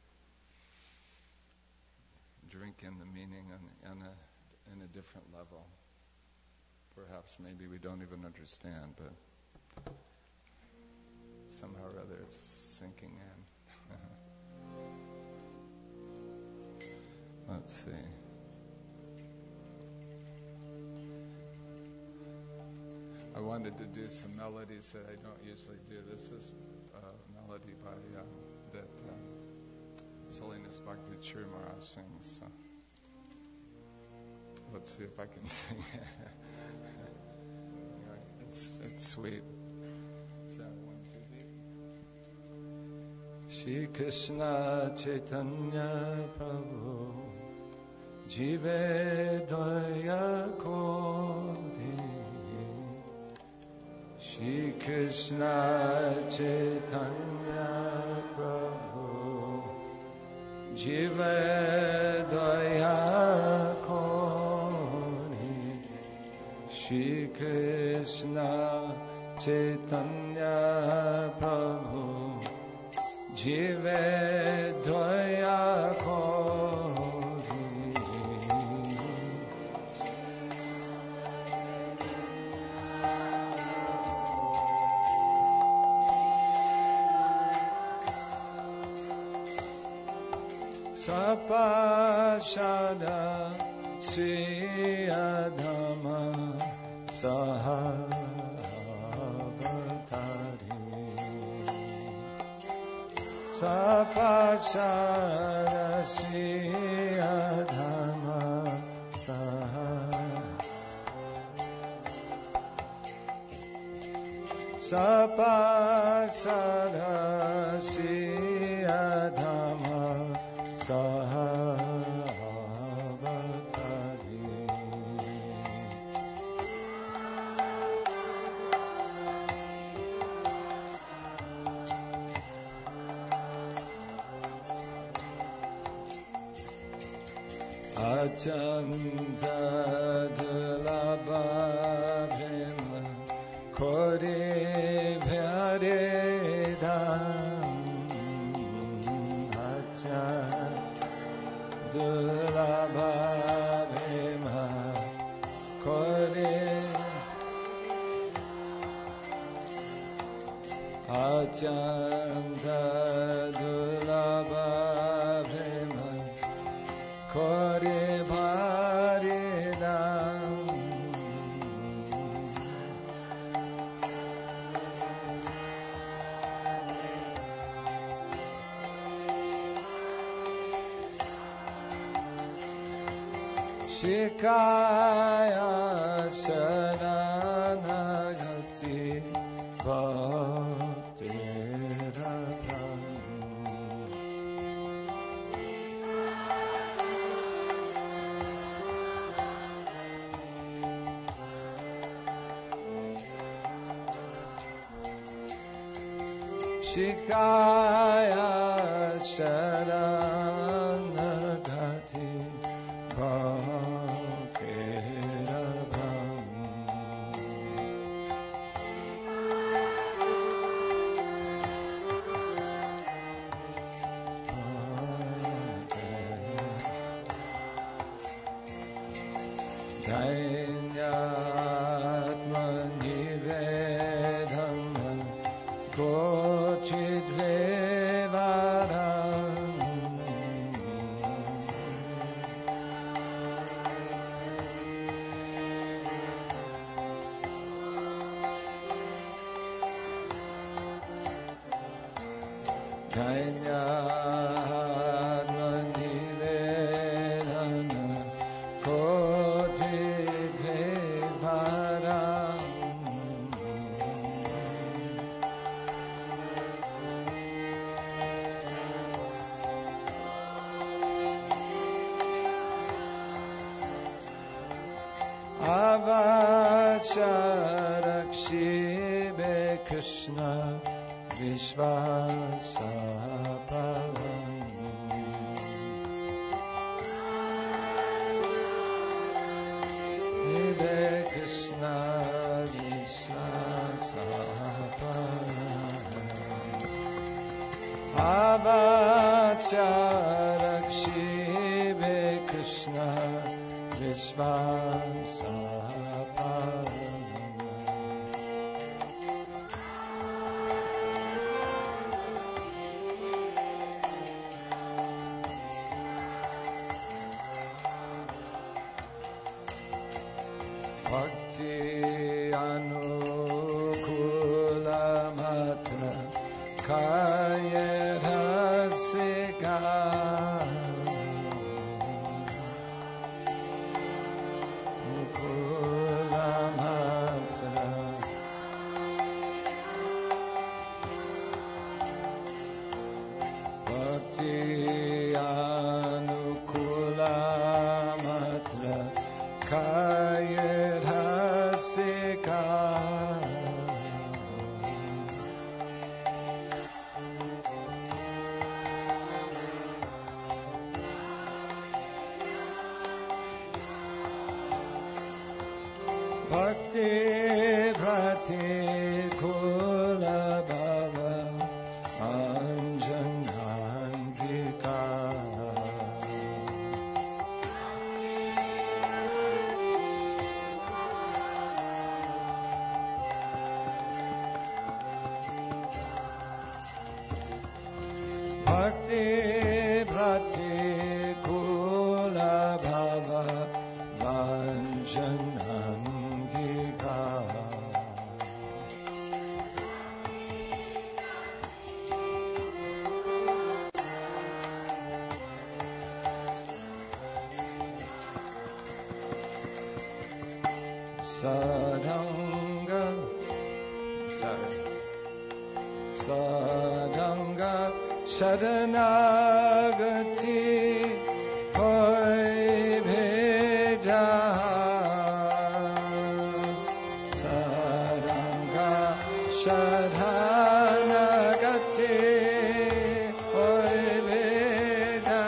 drink in the meaning on, on a, in a different level. Perhaps maybe we don't even understand, but somehow or other it's sinking in. Let's see. I wanted to do some melodies that I don't usually do. This is a melody by uh, that um, His Holiness Bhakti Churi Maharaj sings. So let's see if I can sing it. it's it's sweet. Is that one too deep? Shri Krishna Chaitanya Prabhu Jive Daya Kori Shri Krishna Chaitanya Prabhu Jiva Daya Koni Shri Krishna Chaitanya Prabhu Jiva Daya Koni Sapashada Sri Adama Sahavatari Sapashada Sri Adama Sahavatari Sapashada Sri Adama Sahavatari Achanta Dulabha Bhima Kori Bhyare Dham Achanta Dulabha Bhima Kori Achanta Dulabha Bhima Kori Bhari Nam Shikaya Saranagati Bhakti Radham Shikaya Saranagati Bhakti Radham Dainyatma Nivedam Kochidvevaram Dainyatma Nivedam Kochidvevaram Avacharakshebe Krishna Vishvasapalam Hebe Krishna Vishvasapalam Avacharakshebe Krishna Vishvasapalam Bhakti Anukula Matra Kayerasika Anukula Matra Bhakti Anukula Matra Kayerasika Bhakti Bhati Kula Bhava Anjanangika Bhakti Bhati Kula Bhava Vanjanangika Sadanga sorry Sadanga Sharanagati Hoy Bheja Sadanga Sharanagati Hoy Bheja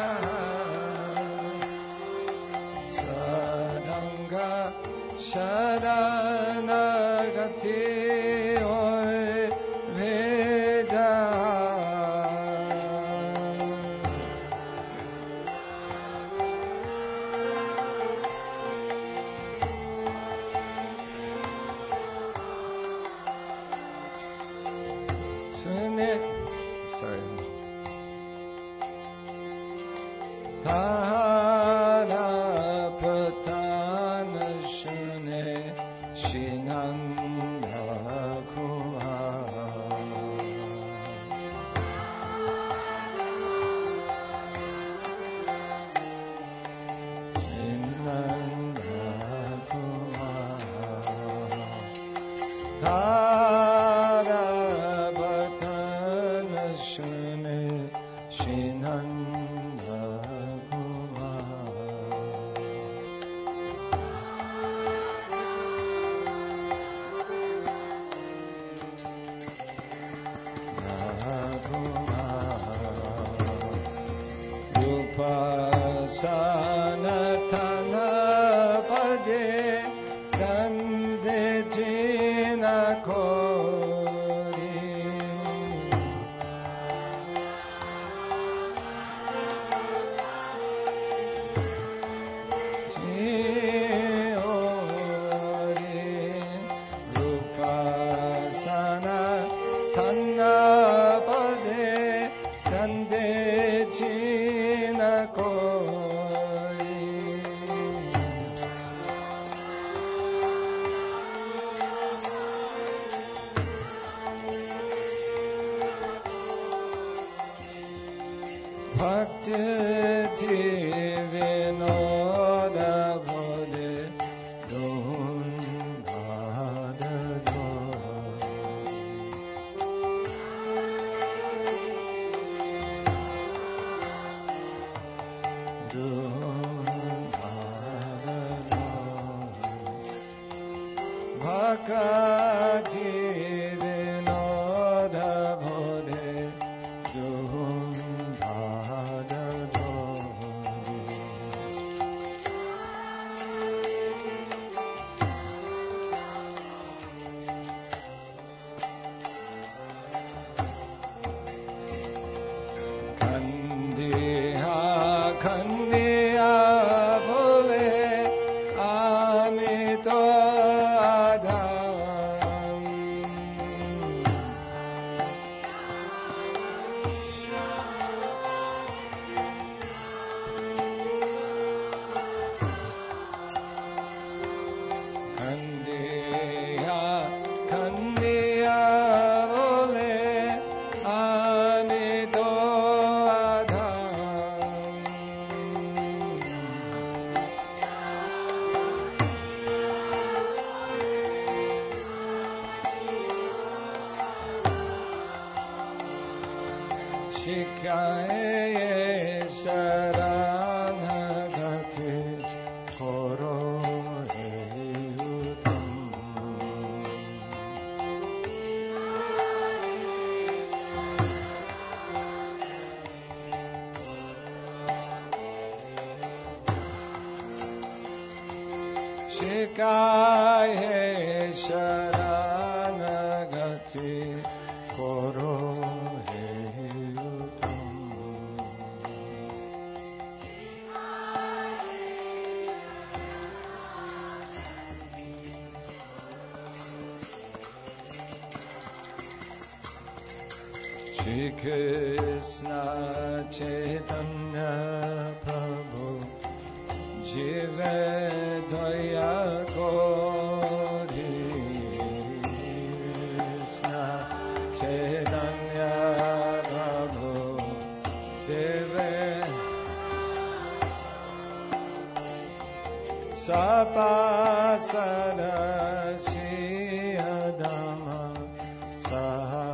Sadanga Sharanagati Hoy Bheja Sorry. Tahara Patana Shune Shinanda Kumar Shinanda Kumar Tahara Patana Shune Shinanda Kumar Sanatana Pade Gandhe Jina Kori Ori Rupa Sanatana Pade Gandhe Jina Kori Bhakti Vinoda Bhode Dundada Bhakti Vinoda Bhode Dundada Kandiha Kandiha Bhove Amito Adam Kandiha Kandiha Bhove Amito Shikaye Saranagati Koro Eyutam Shikaye he sharanagati koro he utam. Shri Krishna Chaitanya Prabhu Jive Daya Kori Krishna Chaitanya Prabhu Jive Sapasana Shri Adama Saha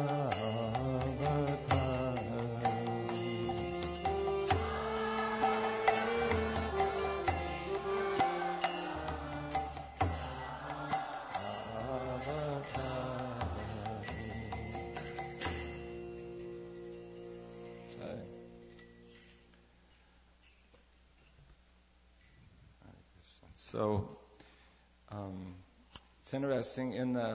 So, um, it's interesting in the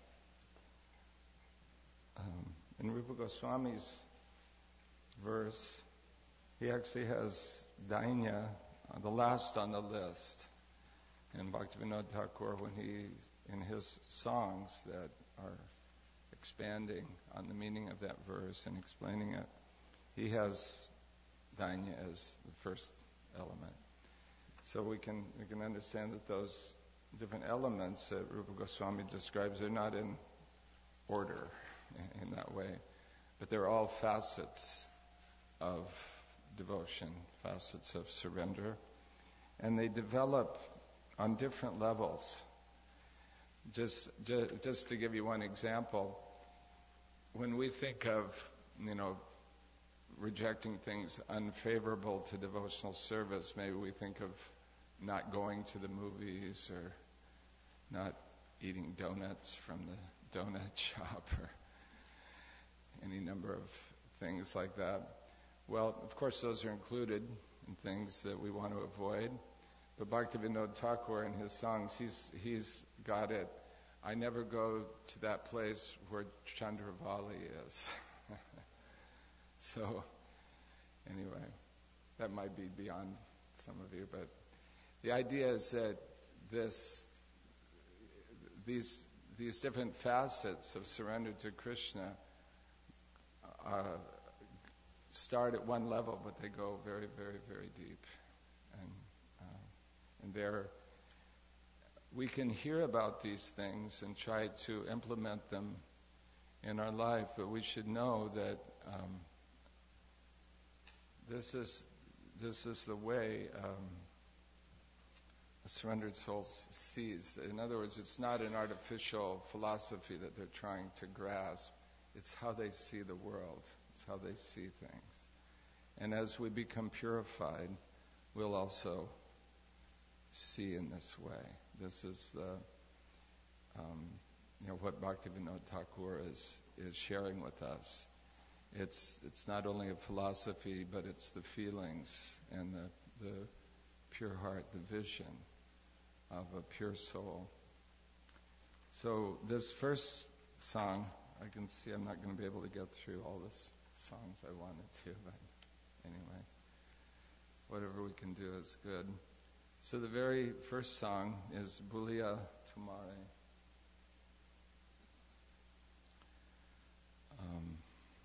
um, in Rupa Goswami's verse, he actually has Dainya, uh, the last on the list. And Bhaktivinoda Thakur, when he in his songs that are expanding on the meaning of that verse and explaining it, he has Dainya as the first element. So we can we can understand that those different elements that Rupa Goswami describes are not in order in, in that way, but they're all facets of devotion, facets of surrender, and they develop on different levels. Just, just just to give you one example, when we think of, you know, rejecting things unfavorable to devotional service, maybe we think of not going to the movies or not eating donuts from the donut shop or any number of things like that. Well, of course, those are included in things that we want to avoid. But Bhaktivinoda Thakur in his songs, he's he's got it. I never go to that place where Chandravali is. So, anyway, that might be beyond some of you, but the idea is that this, these, these different facets of surrender to Krishna uh, start at one level, but they go very, very, very deep, and uh, and there we can hear about these things and try to implement them in our life, but we should know that um, this is this is the way um, a surrendered soul sees. In other words, it's not an artificial philosophy that they're trying to grasp. It's how they see the world. It's how they see things. And as we become purified, we'll also see in this way. This is the, um, you know, what Bhaktivinoda Thakur is is sharing with us. It's it's not only a philosophy, but it's the feelings and the the pure heart, the vision of a pure soul. So this first song, I can see I'm not going to be able to get through all the songs I wanted to, but anyway, whatever we can do is good. So the very first song is Bulia Tumare. Um,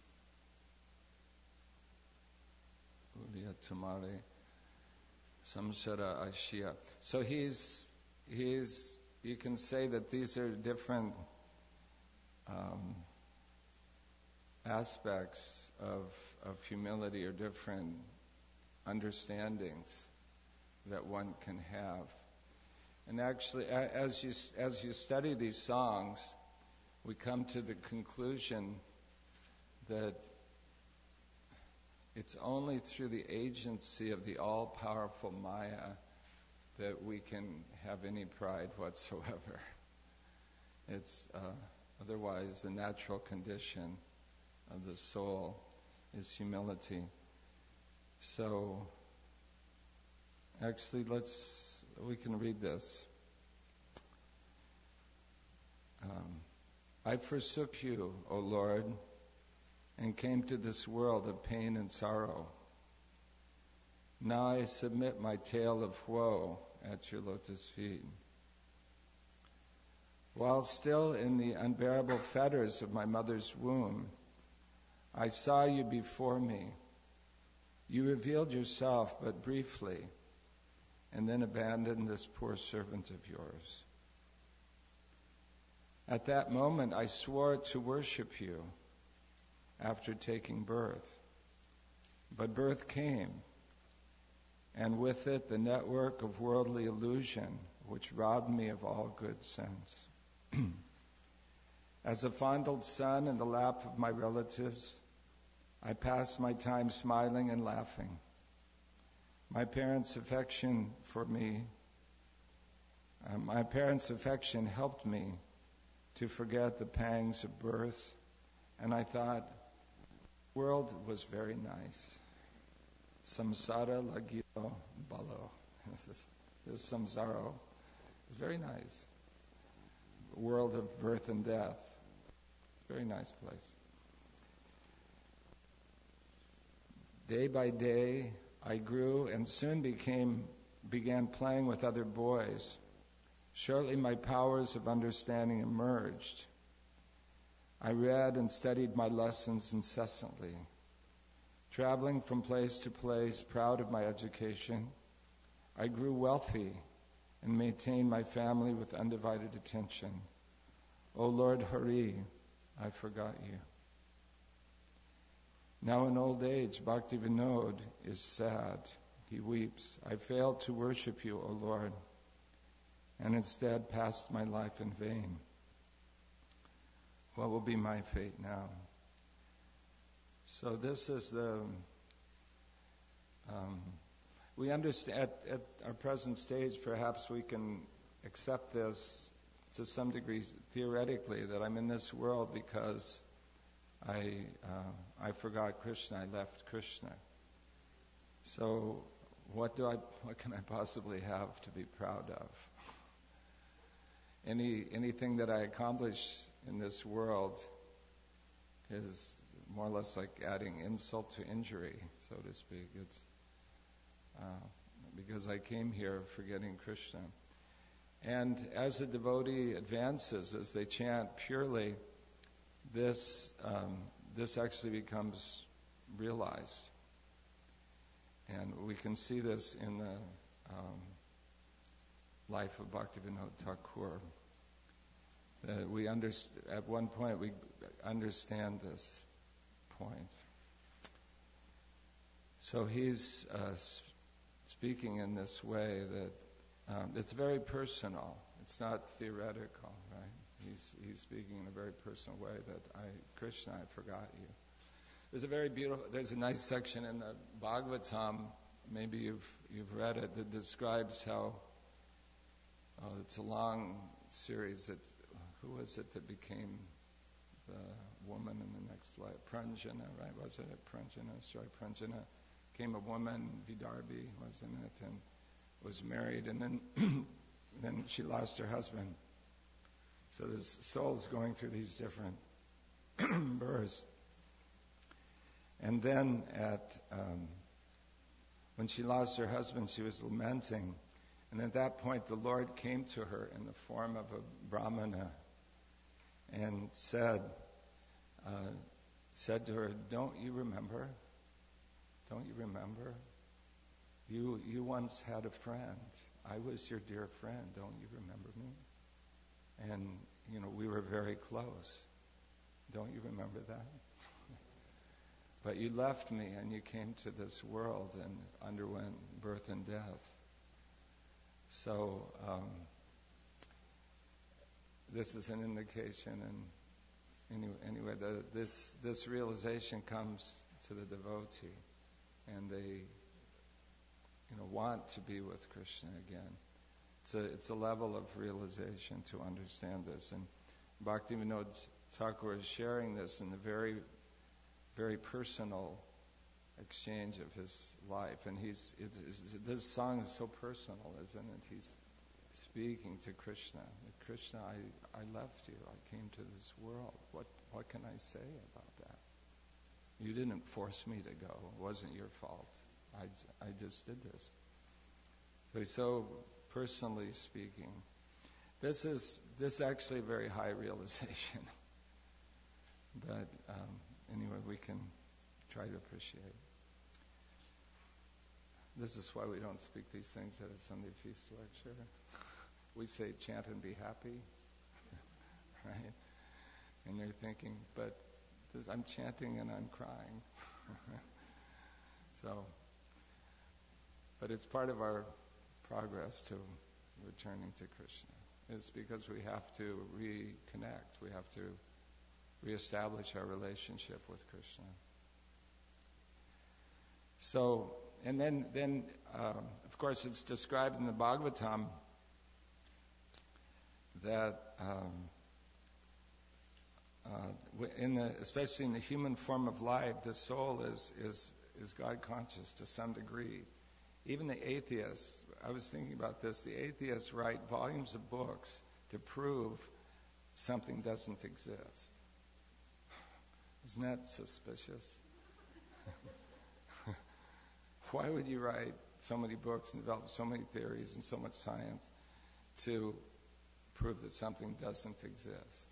Bulia Tumare Samsara Ashia. So he's he's you can say that these are different um, aspects of of humility or different understandings that one can have. And actually, as you as you study these songs, we come to the conclusion that it's only through the agency of the all-powerful Maya that we can have any pride whatsoever. It's uh, otherwise the natural condition of the soul is humility. So, actually, let's we can read this. Um, I forsook you, O Lord, and came to this world of pain and sorrow. Now I submit my tale of woe at your lotus feet. While still in the unbearable fetters of my mother's womb, I saw you before me. You revealed yourself but briefly, and then abandoned this poor servant of yours. At that moment, I swore to worship you after taking birth. But birth came, and with it the network of worldly illusion, which robbed me of all good sense. As a fondled son in the lap of my relatives, I passed my time smiling and laughing. My parents' affection for me, uh, my parents' affection helped me to forget the pangs of birth, and I thought, the world was very nice. Samsara lagito balo. This, this samsara is very nice. The world of birth and death. Very nice place. Day by day, I grew and soon became began playing with other boys. Shortly, my powers of understanding emerged. I read and studied my lessons incessantly. Traveling from place to place, proud of my education, I grew wealthy and maintained my family with undivided attention. O Lord Hari, I forgot you. Now in old age, Bhaktivinoda is sad. He weeps. I failed to worship you, O Lord, and instead passed my life in vain. What will be my fate now? So this is the, um, we understand, at, at our present stage, perhaps we can accept this to some degree theoretically, that I'm in this world because I uh, I forgot Krishna, I left Krishna. So what do I, what can I possibly have to be proud of? Any anything that I accomplish in this world is more or less like adding insult to injury, so to speak. It's uh, because I came here forgetting Krishna. And as the devotee advances, as they chant purely, this um, this actually becomes realized. And we can see this in the um, life of Bhaktivinoda Thakur. That we underst- at one point we understand this point. So he's uh, speaking in this way that um, it's very personal. It's not theoretical, right? He's he's speaking in a very personal way that I, Krishna, I forgot you. There's a very beautiful, there's a nice section in the Bhagavatam, maybe you've you've read it, that describes how, oh, it's a long series that, who was it that became the woman in the next life? Pranjana, right? Wasn't it Pranjana? Sorry, Pranjana became a woman, Vidarbhi, wasn't it? And was married, and then then she lost her husband. So this soul is going through these different births. And then at um, when she lost her husband, she was lamenting. And at that point, the Lord came to her in the form of a brahmana and said, uh, said to her, "Don't you remember? Don't you remember? You you once had a friend. I was your dear friend. Don't you remember me? And, you know, we were very close. Don't you remember that? But you left me and you came to this world and underwent birth and death. So um, this is an indication, and anyway, anyway the, this this realization comes to the devotee, and they, you know, want to be with Krishna again. It's a it's a level of realization to understand this, and Bhaktivinoda Thakur is sharing this in a very, very personal exchange of his life, and he's it's, it's, this song is so personal, isn't it? He's speaking to Krishna. Krishna, I, I left you. I came to this world. What what can I say about that? You didn't force me to go. It wasn't your fault. I, I just did this. So he's so personally speaking. This is this is actually a very high realization. But um, anyway, we can try to appreciate. This is why we don't speak these things at a Sunday feast lecture. We say chant and be happy, right? And they're thinking, but this, I'm chanting and I'm crying. So, but it's part of our progress to returning to Krishna. It's because we have to reconnect. We have to reestablish our relationship with Krishna. So, and then, then um, of course, it's described in the Bhagavatam that, um, uh, in the, especially in the human form of life, the soul is is is God conscious to some degree. Even the atheists, I was thinking about this. The atheists write volumes of books to prove something doesn't exist. Isn't that suspicious? Why would you write so many books and develop so many theories and so much science to prove that something doesn't exist?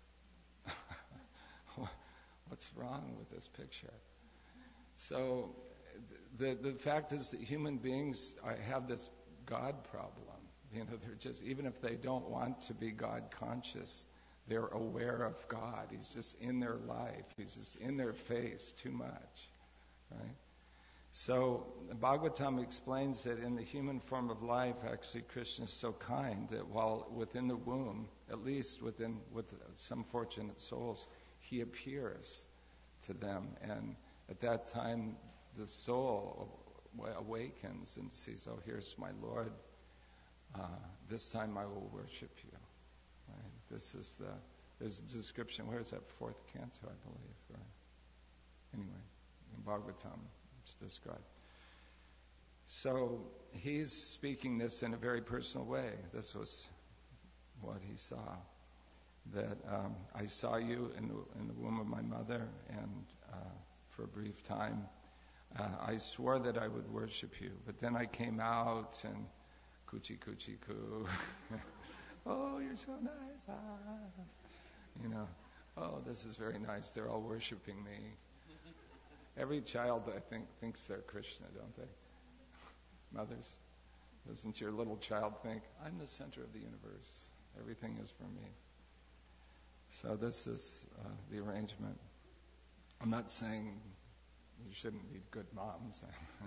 What's wrong with this picture? So the the fact is that human beings have this God problem. You know, they're just, even if they don't want to be God conscious, they're aware of God. He's just in their life. He's just in their face too much, right? So the Bhagavatam explains that in the human form of life, actually, Krishna is so kind that while within the womb, at least within with some fortunate souls, he appears to them, and at that time, the soul awakens and sees, oh, here's my Lord. Uh, this time I will worship you. Right? This is the, there's a description, where is that, fourth canto, I believe. Right? Anyway, in Bhagavatam, it's described. So he's speaking this in a very personal way. This was what he saw. That um, I saw you in the, in the womb of my mother, and uh, for a brief time, uh, I swore that I would worship you. But then I came out and coochie coochie coo. Oh, you're so nice. Ah. You know, oh, this is very nice. They're all worshiping me. Every child, I think, thinks they're Krishna, don't they? Mothers, doesn't your little child think, I'm the center of the universe. Everything is for me. So this is uh, the arrangement. I'm not saying you shouldn't be good moms.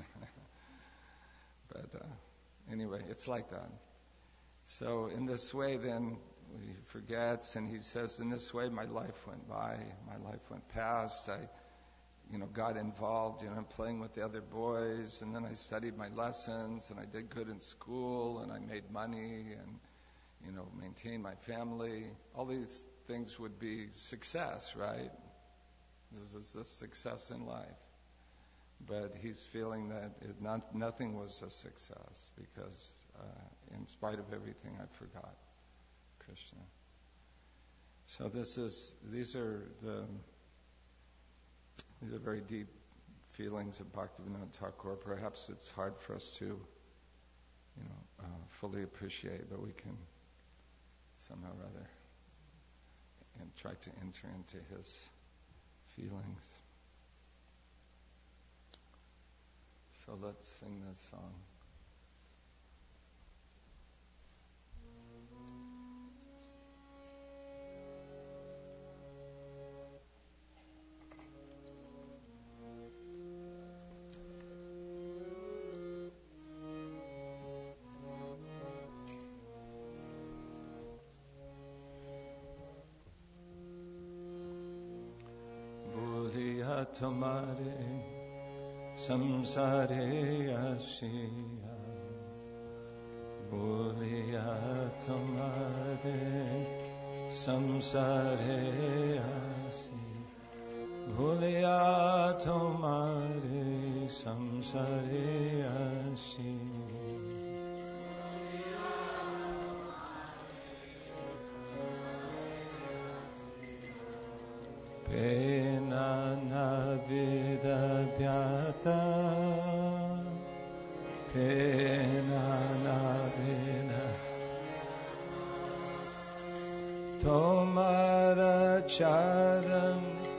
But uh, anyway, it's like that. So in this way, then, he forgets, and he says, in this way, my life went by, my life went past. I, you know, got involved, you know, in playing with the other boys, and then I studied my lessons, and I did good in school, and I made money, and, you know, maintained my family. All these things would be success, right? This is the success in life. But he's feeling that it not, nothing was a success because uh, in spite of everything, I forgot Krishna. So this is these are the these are very deep feelings of Bhaktivinoda Thakur. Perhaps it's hard for us to, you know, uh, fully appreciate, but we can somehow or other and try to enter into his feelings. So let's sing this song. Boliya tumhare samsare ashiya, boliya tumhare samsare ashiya, boliya tumhare samsare ashiya. Tomara charan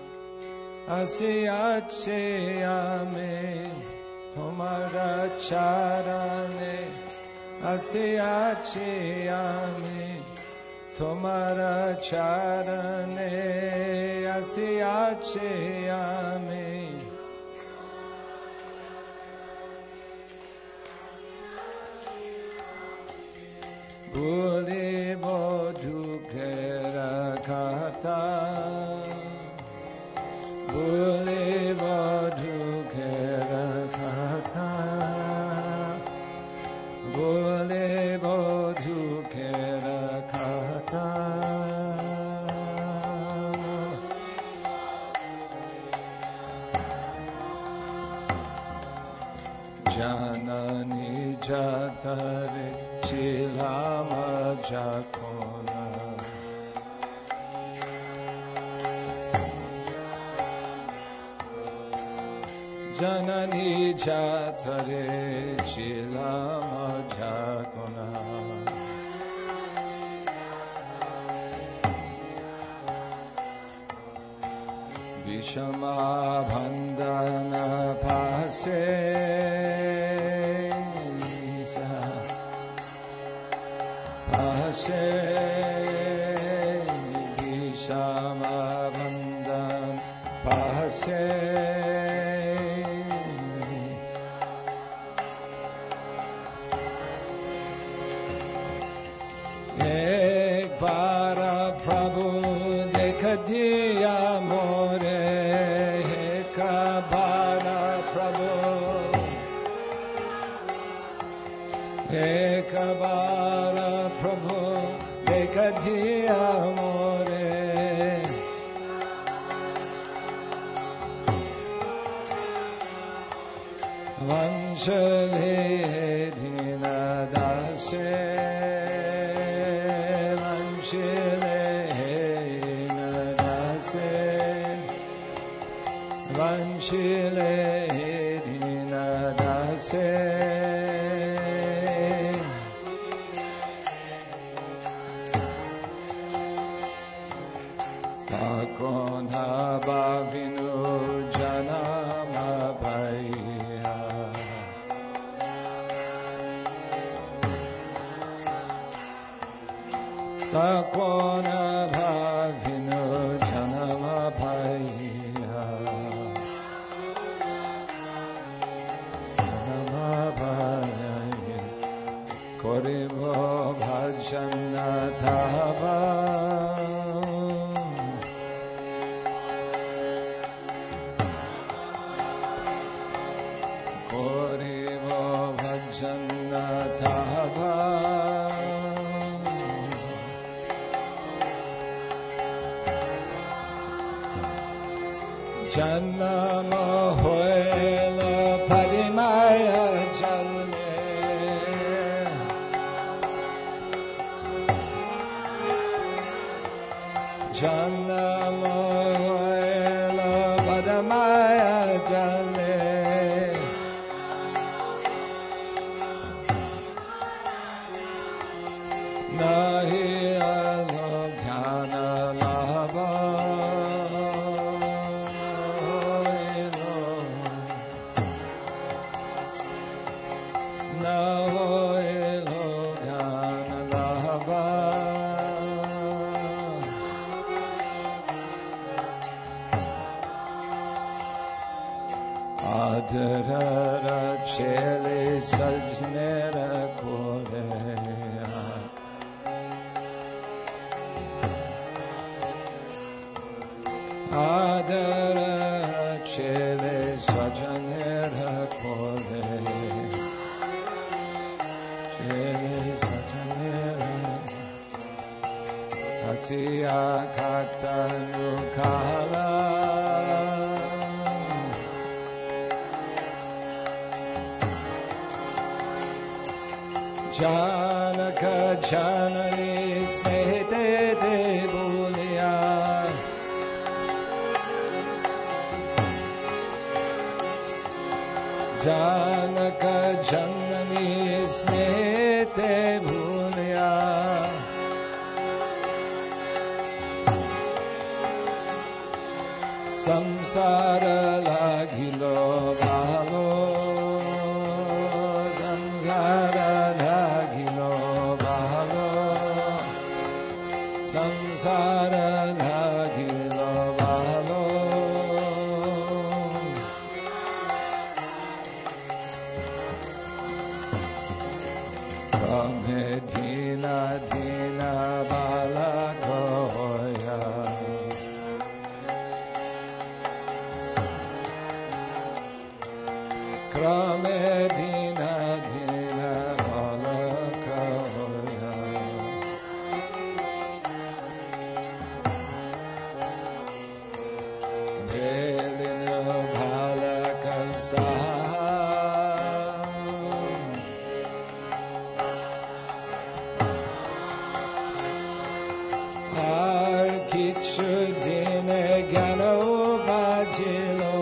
asiyatse ame Tomara charane asiyatse ame Tomara charane asiyatse ame Bhule bodhu kera kata Bhule bodhu kera kata Bhule bodhu kera kata Janani jatare Chilama jakona Janani jatare Chilama jakona Vishama bandhana pase Pase Vishama bandhan pase Ek bara Prabhu dekh diya more Ek bara Prabhu Ek bara Prabhu dekh diya more Vanshale dina dase Vanshale dina dase Vanshale dina dase Akona bhavinu janama bhaiya Akona bhavinu janama bhaiya Janama bhaiya Koribo bhajana thava Janama hoela parimaya jalne Janama hoela parimaya jalne Nahi alo jnana labha Adhara chele sajnera kore Adhara chele sajnera kore Chele sajnera Asiya kata nukala Janaka janani snehite devuliya Janaka janani snehite bhuliya samsara lagilo balo, samsara lagilo balo, samsara lagilo balo. Kame dina dina bala koya. Krame dina dina bala koya. Velino bala kasa. Ar kichu dine gano bajilo.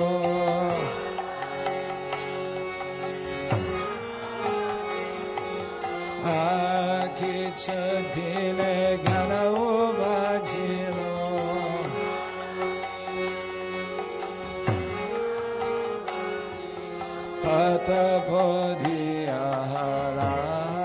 Dine gana ubajilo, pata bodhi ahara,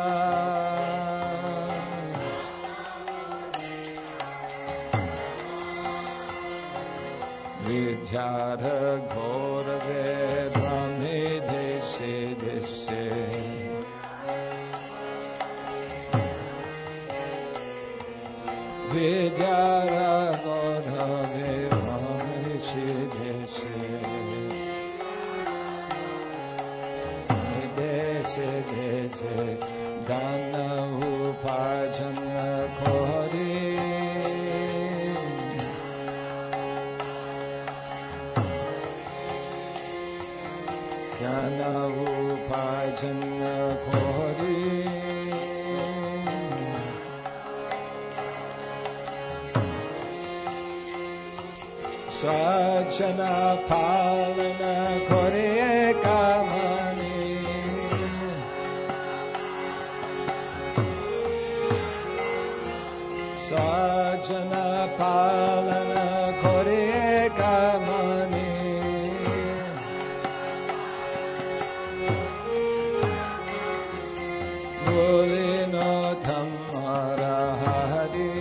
vidyara ghorve brahme deshe deshe. Vidyara godhave vameshe deshe, deshe deshe dana upajana kori, dana upajana kori. Swachana palana kore kamani, Swachana palana kore kamani, Bulino dhammara hari.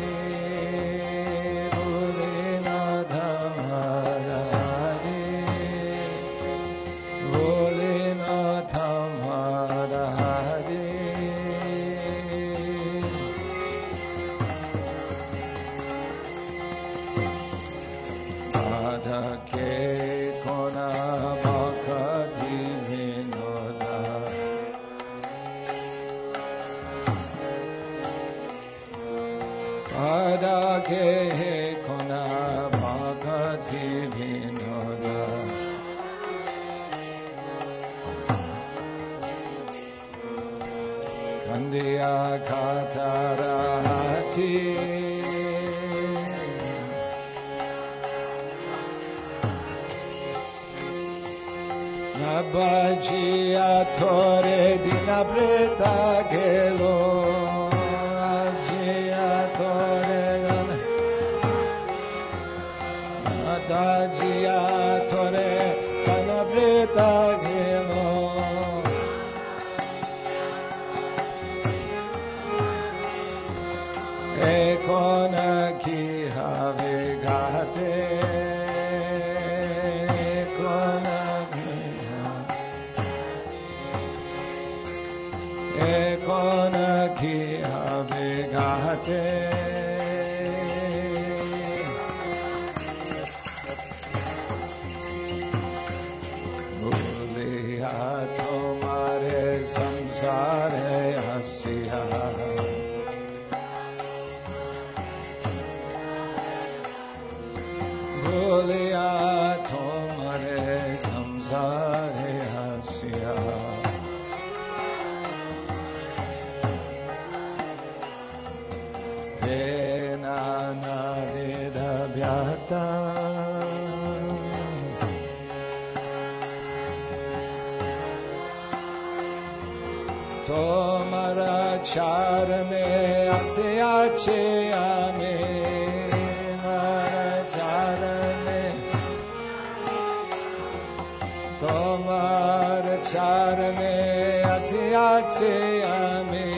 Kandiya Katarahati Nabajiya Tore Dinabrita Gelo Ajiya Tore Nadajiya Tore Dinabrita Gelo Ekona ki have gate, ekona ki ekona ki have gate, bhuliya tumhare samsare hasiya. Bhuliya tumhare samsare hasiya. Venana vida vyata tomara charane ase ache ame. dasayami.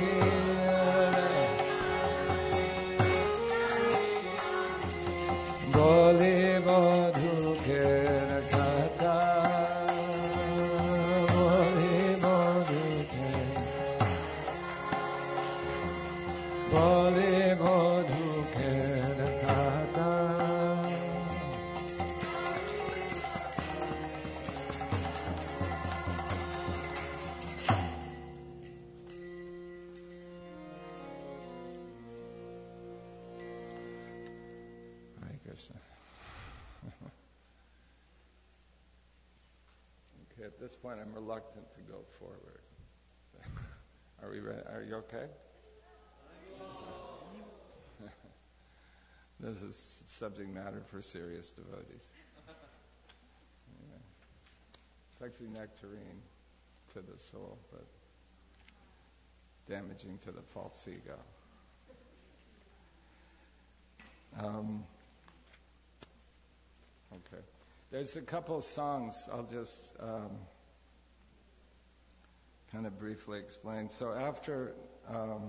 Boli bodhu kera kata. Boli bodhu kera. Boli bodhu kera kata. Okay, at this point, I'm reluctant to go forward. Are we ready? Are you okay? This is subject matter for serious devotees. Yeah. It's actually nectarine to the soul, but damaging to the false ego. Um, okay. There's a couple of songs I'll just um, kind of briefly explain. So after, um,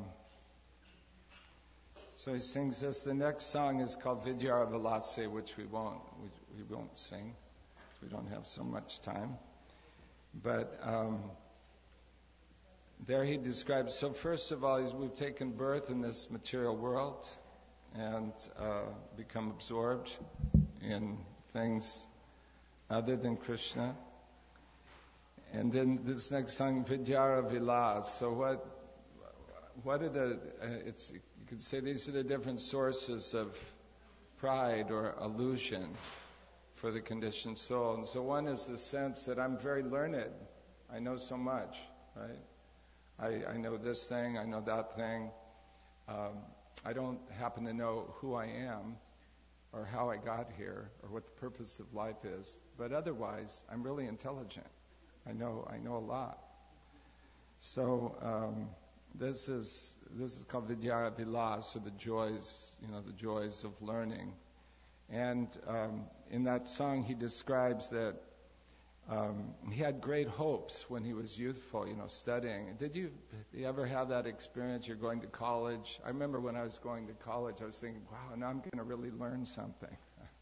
so he sings this. The next song is called Vidyara Vilase, which we won't we, we won't sing. We don't have so much time. But um, there he describes. So first of all, he's, we've taken birth in this material world and uh, become absorbed in things other than Krishna. And then this next song, Vidyara Vilas. So what? What are the? Uh, it's you could say these are the different sources of pride or illusion for the conditioned soul. And so one is the sense that I'm very learned. I know so much, right? I, I know this thing. I know that thing. Um, I don't happen to know who I am, or how I got here, or what the purpose of life is. But otherwise, I'm really intelligent. I know I know a lot. So um, this is this is called Vidyara Vilas, or the joys, you know, the joys of learning. And um, in that song, he describes that um, he had great hopes when he was youthful, you know, studying. Did you, did you ever have that experience? You're going to college. I remember when I was going to college, I was thinking, wow, now I'm going to really learn something.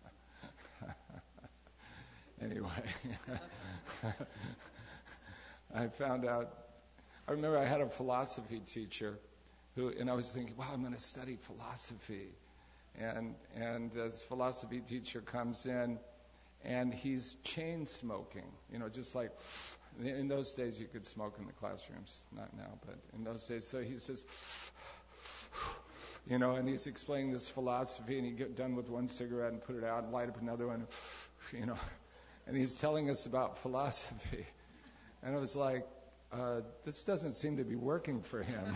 Anyway, I found out, I remember I had a philosophy teacher who, and I was thinking, wow, I'm going to study philosophy. And, and this philosophy teacher comes in, and he's chain smoking, you know, just like, in those days you could smoke in the classrooms, not now, but in those days. So he says, you know, and he's explaining this philosophy, and he get done with one cigarette and put it out and light up another one, you know, and he's telling us about philosophy. And it was like, uh, this doesn't seem to be working for him.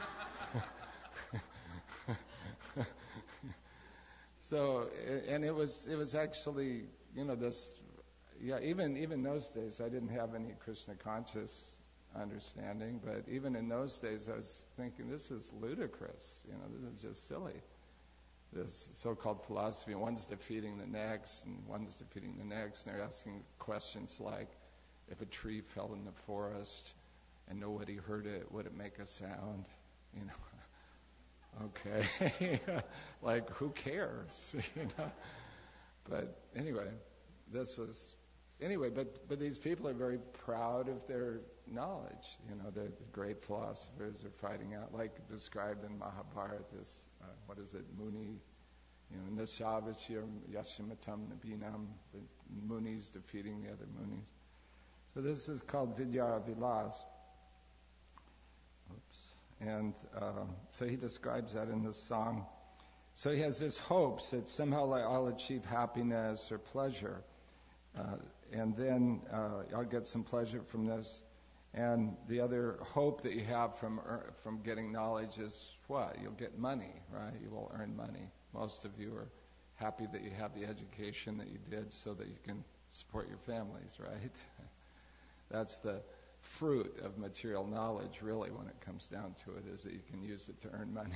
So, and it was it was actually, you know, this, yeah, even even those days, I didn't have any Krishna conscious understanding, but even in those days, I was thinking, this is ludicrous, you know, this is just silly. This so-called philosophy, one's defeating the next, and one's defeating the next, and they're asking questions like, if a tree fell in the forest and nobody heard it, would it make a sound? You know. Okay, like who cares, you know? But anyway, this was anyway. But but these people are very proud of their knowledge. You know, the, the great philosophers are fighting out, like described in Mahabharata. This uh, what is it, Muni? You know, Nishavachir Yashimatam Nabinam. The Munis defeating the other Munis. So this is called Vidyara Vilas. Oops. And um, so he describes that in this song. So he has this hopes that somehow I'll achieve happiness or pleasure. Uh, and then uh, I'll get some pleasure from this. And the other hope that you have from er, from getting knowledge is what? You'll get money, right? You will earn money. Most of you are happy that you have the education that you did so that you can support your families, right? That's the fruit of material knowledge, really, when it comes down to it, is that you can use it to earn money.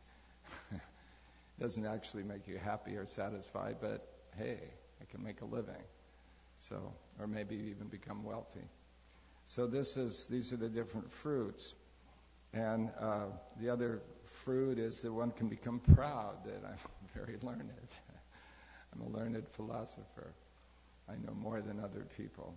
It doesn't actually make you happy or satisfied, but hey, I can make a living. So, or maybe even become wealthy. So this is these are the different fruits. And uh, the other fruit is that one can become proud that I'm very learned. I'm a learned philosopher. I know more than other people.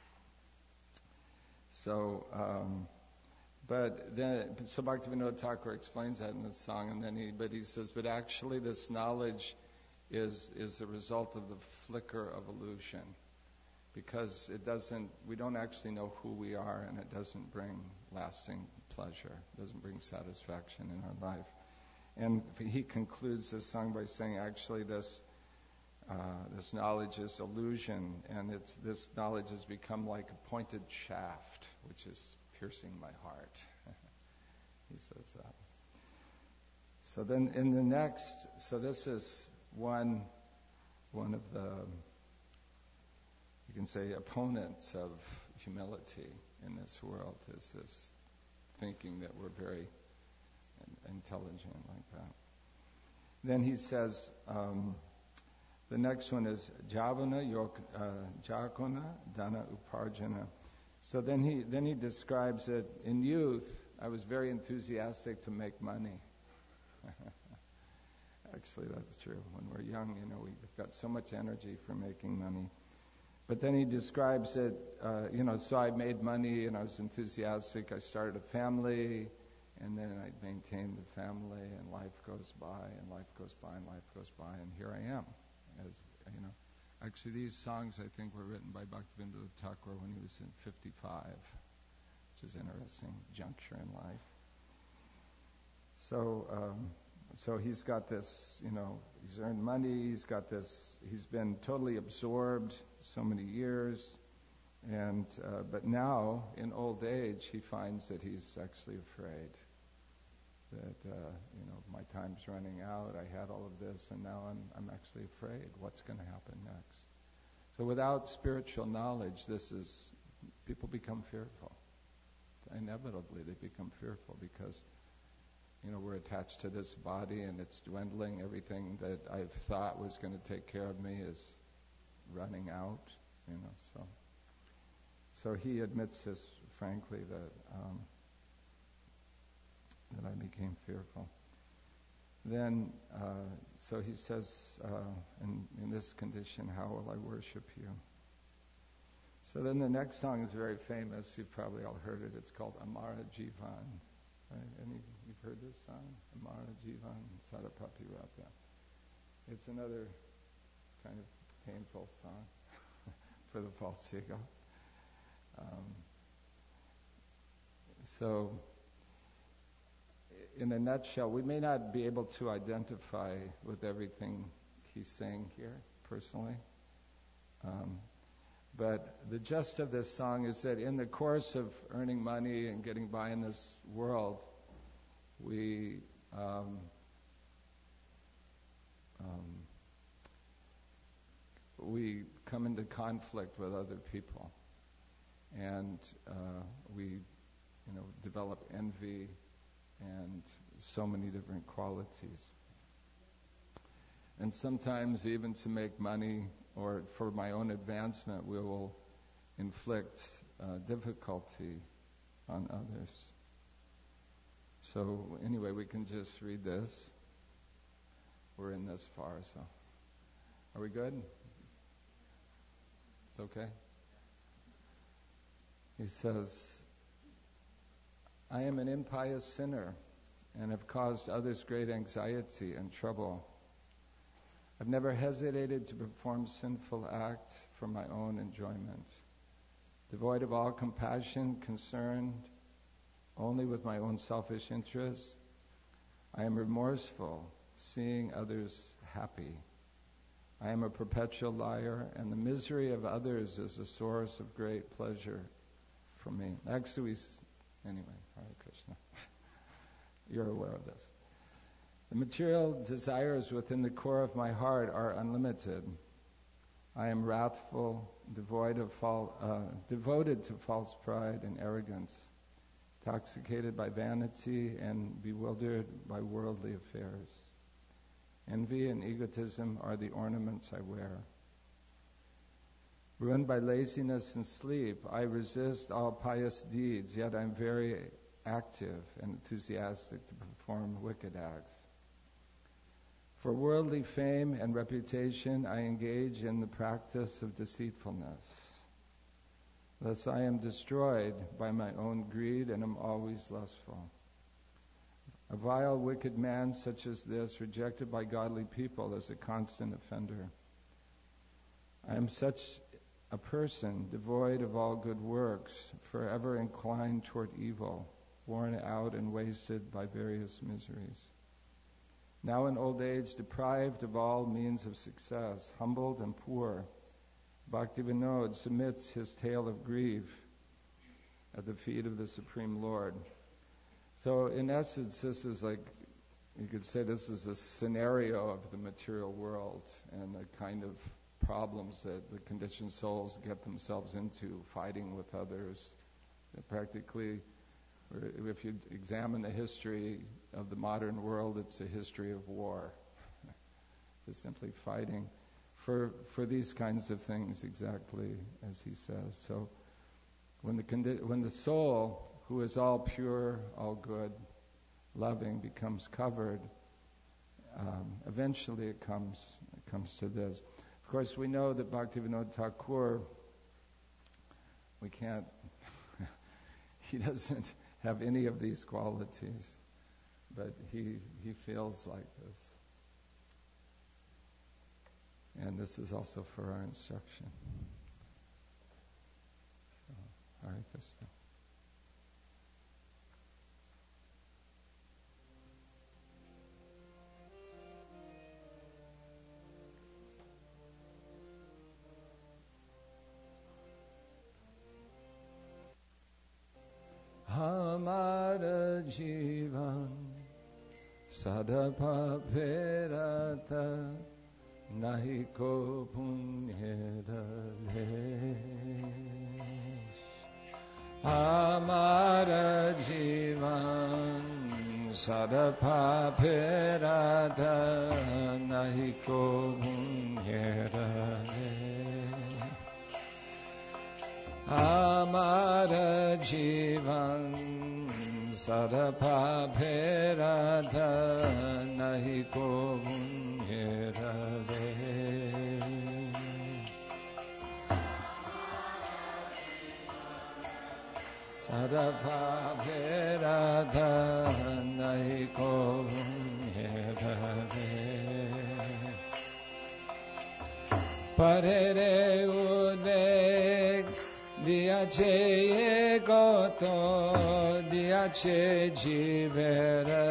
So, um, but then, so Bhaktivinoda Thakur explains that in the song, and then he, but he says, but actually this knowledge is is the result of the flicker of illusion, because it doesn't, we don't actually know who we are, and it doesn't bring lasting pleasure, it doesn't bring satisfaction in our life. And he concludes this song by saying, actually, this uh, this knowledge is illusion, and it's this knowledge has become like a pointed shaft, which is piercing my heart. He says that. So then, in the next, so this is one one of the, you can say, opponents of humility in this world, is this thinking that we're very intelligent like that. Then he says, um, the next one is Javana Yok uh, Jakona Dana Uparjana. So then he then he describes that in youth I was very enthusiastic to make money. Actually, that's true. When we're young, you know, we've got so much energy for making money. But then he describes that, uh, you know, so I made money and I was enthusiastic. I started a family, and then I maintained the family, and life goes by, and life goes by, and life goes by, and here I am. As you know, actually, these songs I think were written by Bhaktivinoda Thakur when he was in fifty-five, which is an interesting juncture in life. So, um, so he's got this, you know, he's earned money. He's got this. He's been totally absorbed so many years, and uh, but now in old age he finds that he's actually afraid that uh, you know, my time's running out. I had all of this, and now I'm I'm actually afraid. What's going to happen next? So without spiritual knowledge, this is, people become fearful. Inevitably, they become fearful because, you know, we're attached to this body and it's dwindling. Everything that I've thought was going to take care of me is running out, you know. So, so he admits this frankly, that um, that I became fearful. Then, uh, so he says, uh, in, in this condition, how will I worship you? So then the next song is very famous. You've probably all heard it. It's called Amara Jivan. Right? Any, you've heard this song? Amara Jivan, Sarapati Rata. It's another kind of painful song for the false ego. Um, so, in a nutshell, we may not be able to identify with everything he's saying here personally. Um, but the gist of this song is that in the course of earning money and getting by in this world, we um, um, we come into conflict with other people, and uh, we, you know, develop envy and so many different qualities. And sometimes even to make money or for my own advancement, we will inflict uh, difficulty on others. So anyway, we can just read this. We're in this far, so. Are we good? It's okay? He says, I am an impious sinner and have caused others great anxiety and trouble. I've never hesitated to perform sinful acts for my own enjoyment. Devoid of all compassion, concerned only with my own selfish interests, I am remorseful, seeing others happy. I am a perpetual liar, and the misery of others is a source of great pleasure for me. Actually, we, anyway, Hare Krishna. You're aware of this. The material desires within the core of my heart are unlimited. I am wrathful, devoid of fal- uh, devoted to false pride and arrogance, intoxicated by vanity and bewildered by worldly affairs. Envy and egotism are the ornaments I wear. Ruined by laziness and sleep, I resist all pious deeds, yet I'm very active and enthusiastic to perform wicked acts. For worldly fame and reputation, I engage in the practice of deceitfulness. Thus I am destroyed by my own greed and am always lustful. A vile, wicked man such as this, rejected by godly people, is a constant offender. I am such a person, devoid of all good works, forever inclined toward evil, worn out and wasted by various miseries. Now in old age, deprived of all means of success, humbled and poor, Bhaktivinoda submits his tale of grief at the feet of the Supreme Lord. So in essence, this is like, you could say this is a scenario of the material world and the kind of problems that the conditioned souls get themselves into, fighting with others. That practically, if you examine the history of the modern world, it's a history of war. Just simply fighting for for these kinds of things, exactly as he says. So when the condi- when the soul, who is all pure, all good, loving, becomes covered, um, eventually it comes it comes to this. Of course, we know that Bhaktivinoda Thakur, we can't, he doesn't have any of these qualities, but he he feels like this. And this is also for our instruction. So, Hare Krishna. Hamara jivan sadapa perata nahi ko punyera lesh. Hamara jivan sadapa perata nahi ko punyera lesh. Amara jivan sarapa bherada nahi ko punyera re. Sarapa bherada nahi ko punyera re. Parere udek diache goto diache jivera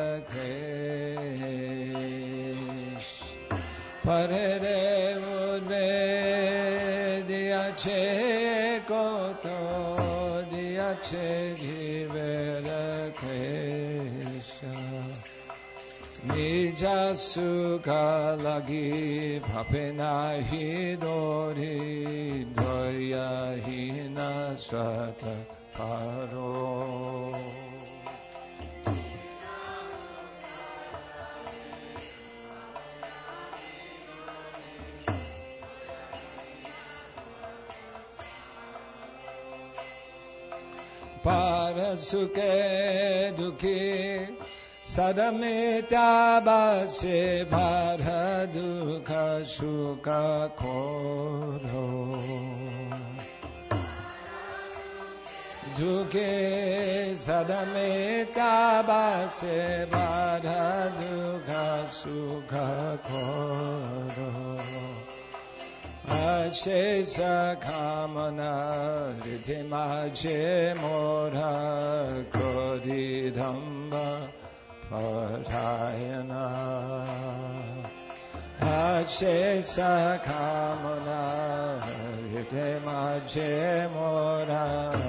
kresh. Parere udve diache goto diache jivera kresha. Nija sukha lagi bhapena hidori doya hina sata paro. Parasuke dukhi Sadamita base bhara dukha sukha koro. Dukhe sadamita base bhara dukha sukha koro. Ashesa kamana ritima je mora kodi dhamba Parayana Achesa kamana hidema je mora.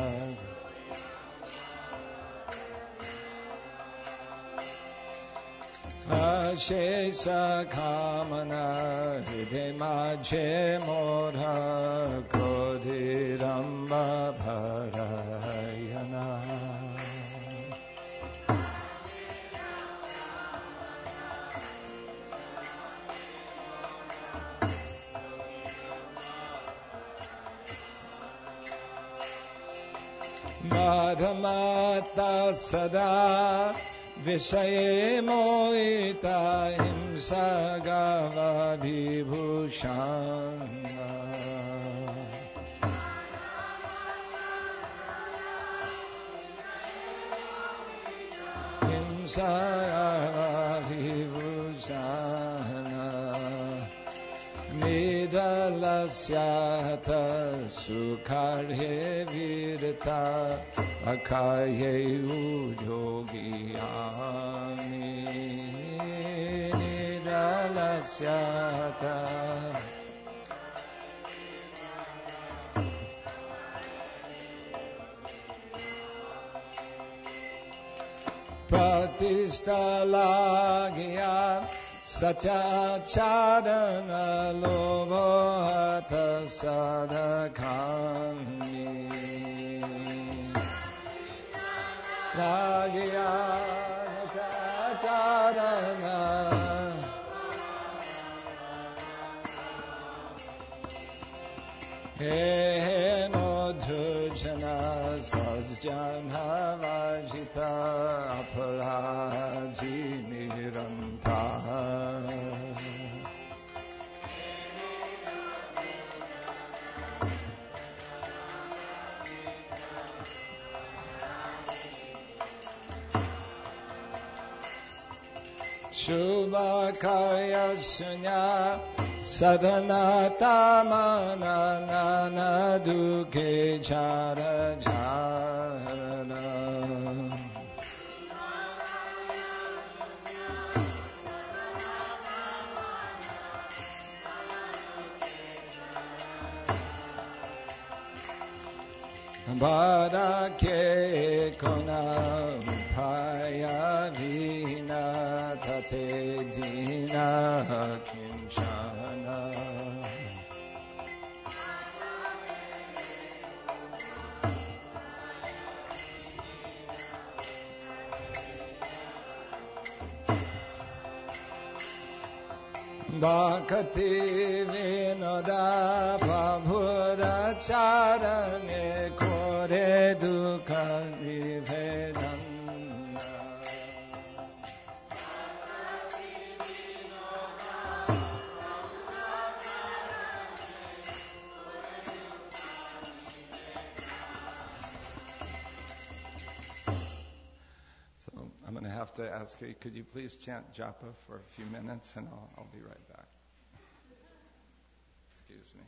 Achesa kamana hidema je mora kodhiramba parayana. Adhamata sada Vishaye moita himsa gava vibhushana. Himsa gava vibhushana. Nidalasyata sukharhe virta akarye udogiyami. Nidalasyata Pratishta lagya Satyacharana lobhata sadhakami. Lagya satyacharana Heno dhujana sajjana vajita aparaji niranta. Shubha karya sunya sadhana tamana nana dukhe chara jhana. Bhadake kona upaya vina tate dina kinchana. Bhakati vinoda prabhura charane kore dukha nivedana. So I'm going to have to ask you, could you please chant japa for a few minutes, and I'll, I'll be right back. Excuse me.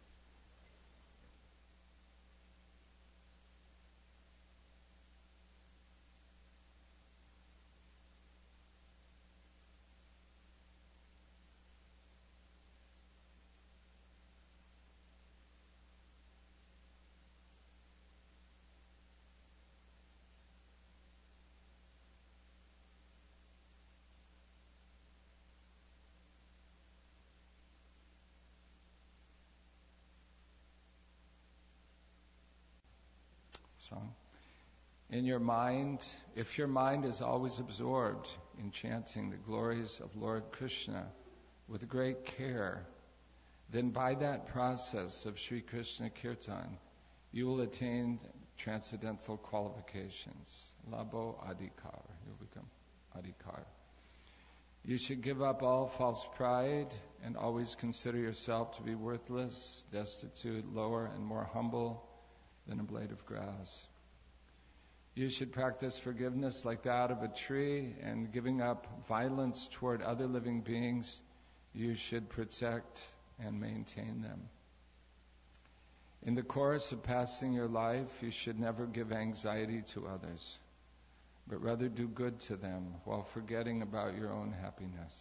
Song. In your mind, if your mind is always absorbed in chanting the glories of Lord Krishna with great care, then by that process of Sri Krishna Kirtan, you will attain transcendental qualifications. Labho Adhikar. You'll become Adhikar. You should give up all false pride and always consider yourself to be worthless, destitute, lower, and more humble than a blade of grass. You should practice forgiveness like that of a tree, and giving up violence toward other living beings, you should protect and maintain them. In the course of passing your life, you should never give anxiety to others, but rather do good to them while forgetting about your own happiness.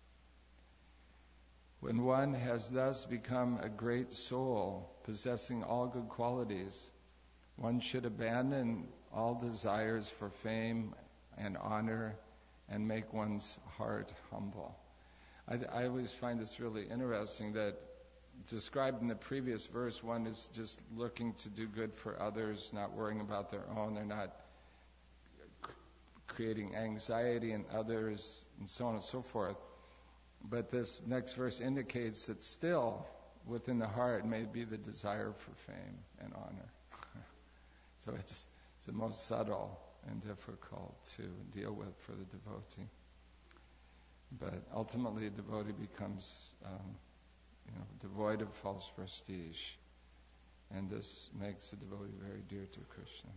When one has thus become a great soul, possessing all good qualities, one should abandon all desires for fame and honor and make one's heart humble. I, I always find this really interesting that described in the previous verse, one is just looking to do good for others, not worrying about their own. They're not c- creating anxiety in others, and so on and so forth. But this next verse indicates that still within the heart may be the desire for fame and honor. So it's It's the most subtle and difficult to deal with for the devotee. But ultimately, a devotee becomes, um, you know, devoid of false prestige, and this makes the devotee very dear to Krishna.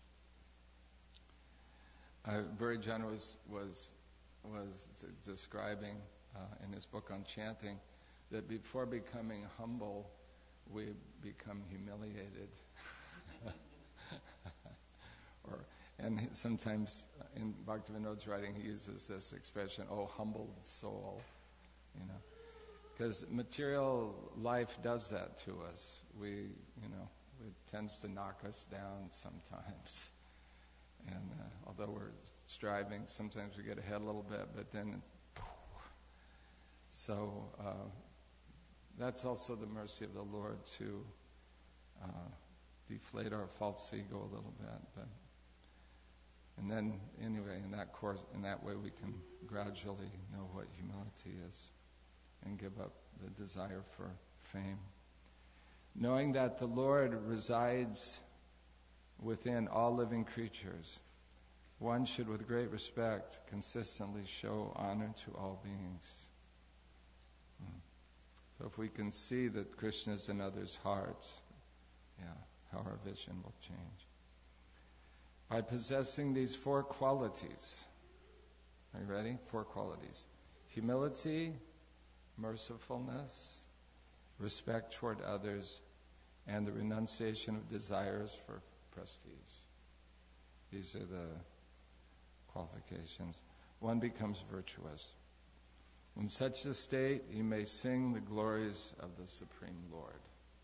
Uh, Virajan was was was d- describing uh, in his book on chanting that before becoming humble, we become humiliated. or and he, sometimes in Bhaktivinoda's writing, he uses this expression, "Oh, humbled soul," you know, because material life does that to us. We, you know, it tends to knock us down sometimes. And uh, although we're striving, sometimes we get ahead a little bit, but then, so uh, that's also the mercy of the Lord to uh, deflate our false ego a little bit. But and then, anyway, in that course, in that way, we can gradually know what humility is and give up the desire for fame. Knowing that the Lord resides within all living creatures, one should with great respect consistently show honor to all beings. Hmm. So if we can see that Krishna is in others' hearts, yeah, how our vision will change. By possessing these four qualities, are you ready? Four qualities. Humility, mercifulness, respect toward others, and the renunciation of desires for prestige. These are the qualifications. One becomes virtuous. In such a state, he may sing the glories of the Supreme Lord.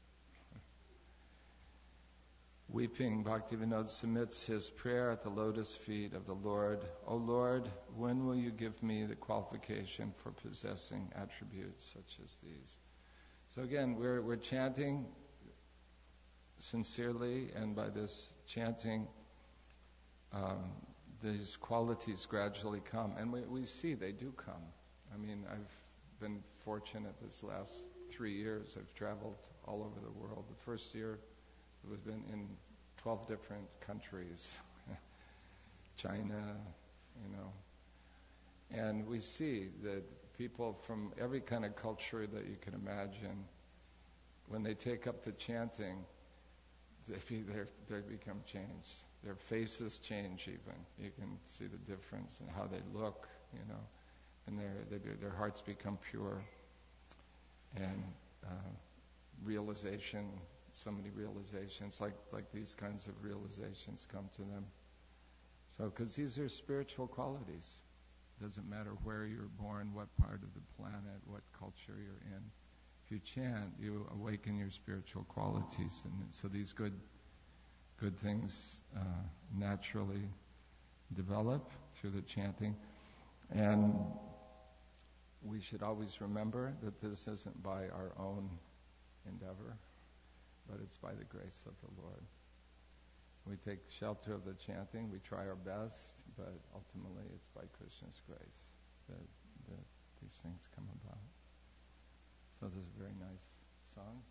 Weeping, Bhaktivinoda submits his prayer at the lotus feet of the Lord. O Lord, when will you give me the qualification for possessing attributes such as these? So again, we're, we're chanting sincerely, and by this chanting, um, these qualities gradually come. And we, we see they do come. I mean, I've been fortunate this last three years. I've traveled all over the world. The first year, it was been in twelve different countries, China, you know. And we see that people from every kind of culture that you can imagine, when they take up the chanting, they, they become changed. Their faces change even. You can see the difference in how they look, you know, and their they, their hearts become pure. And uh, realization, so many realizations, like, like these kinds of realizations come to them. So, because these are spiritual qualities. Doesn't matter where you're born, what part of the planet, what culture you're in. If you chant, you awaken your spiritual qualities. And so these good good things uh, naturally develop through the chanting. And we should always remember that this isn't by our own endeavor, but it's by the grace of the Lord. We take shelter of the chanting, we try our best, but ultimately it's by Krishna's grace that, that these things come about. So this is a very nice song.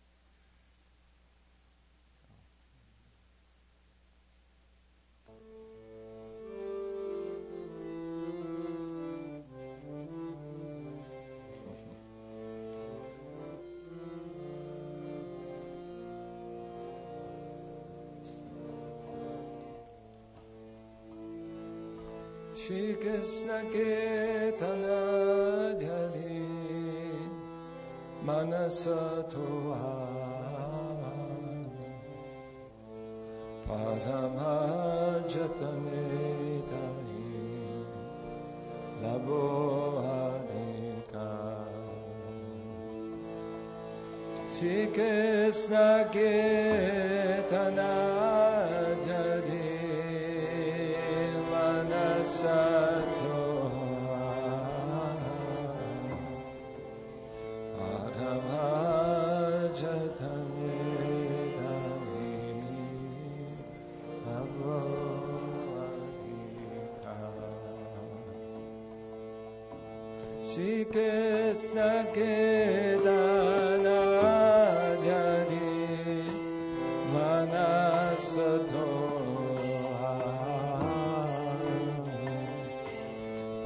Shri Krishna Ketana Dhari Manasato Parama Jatane Dai Labo Harika Shri Krishna Ketana Dhari Sato Adhamajatane Dami Abhovarika Shri Krishna Kedana Dhari Manasato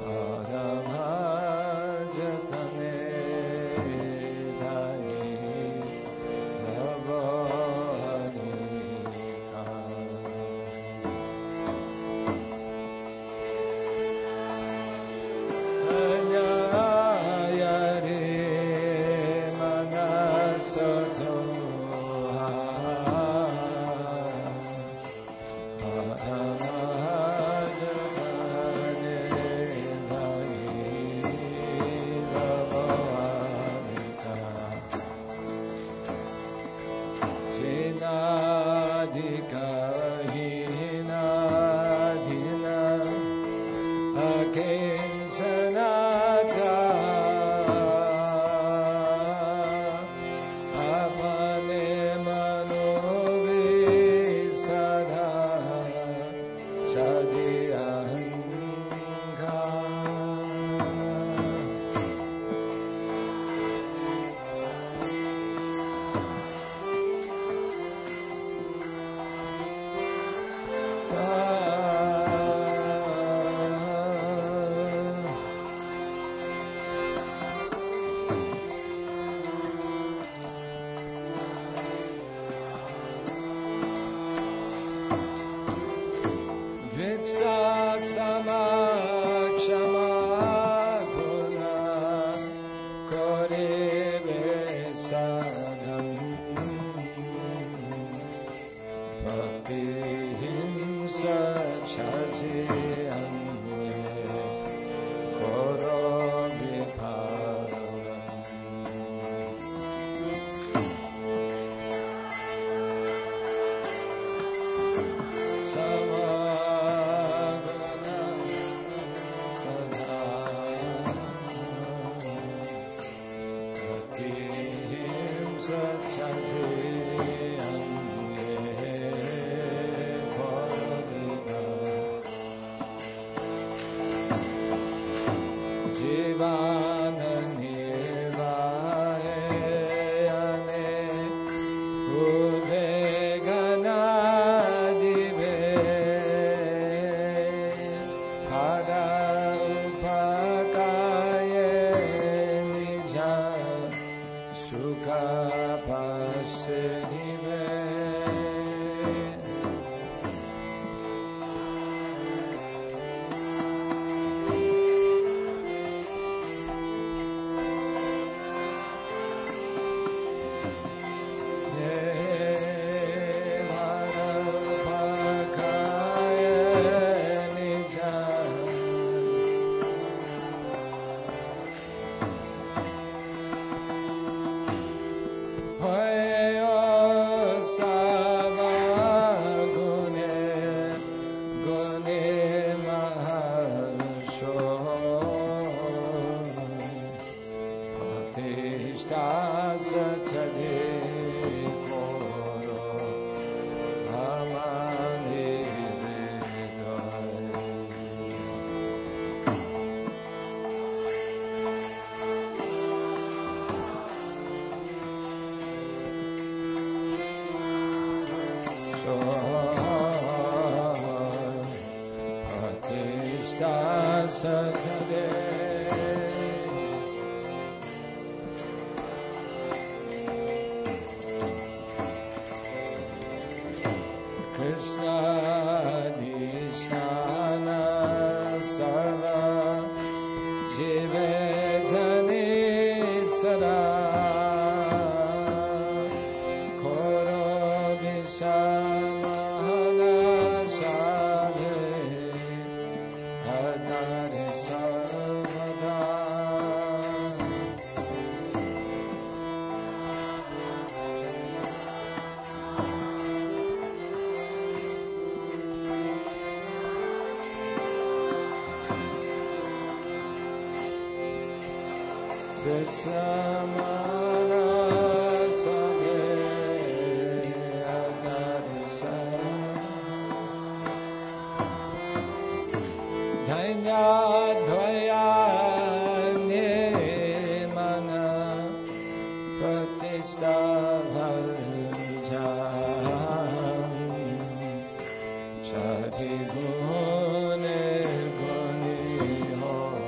Chari gune guni ho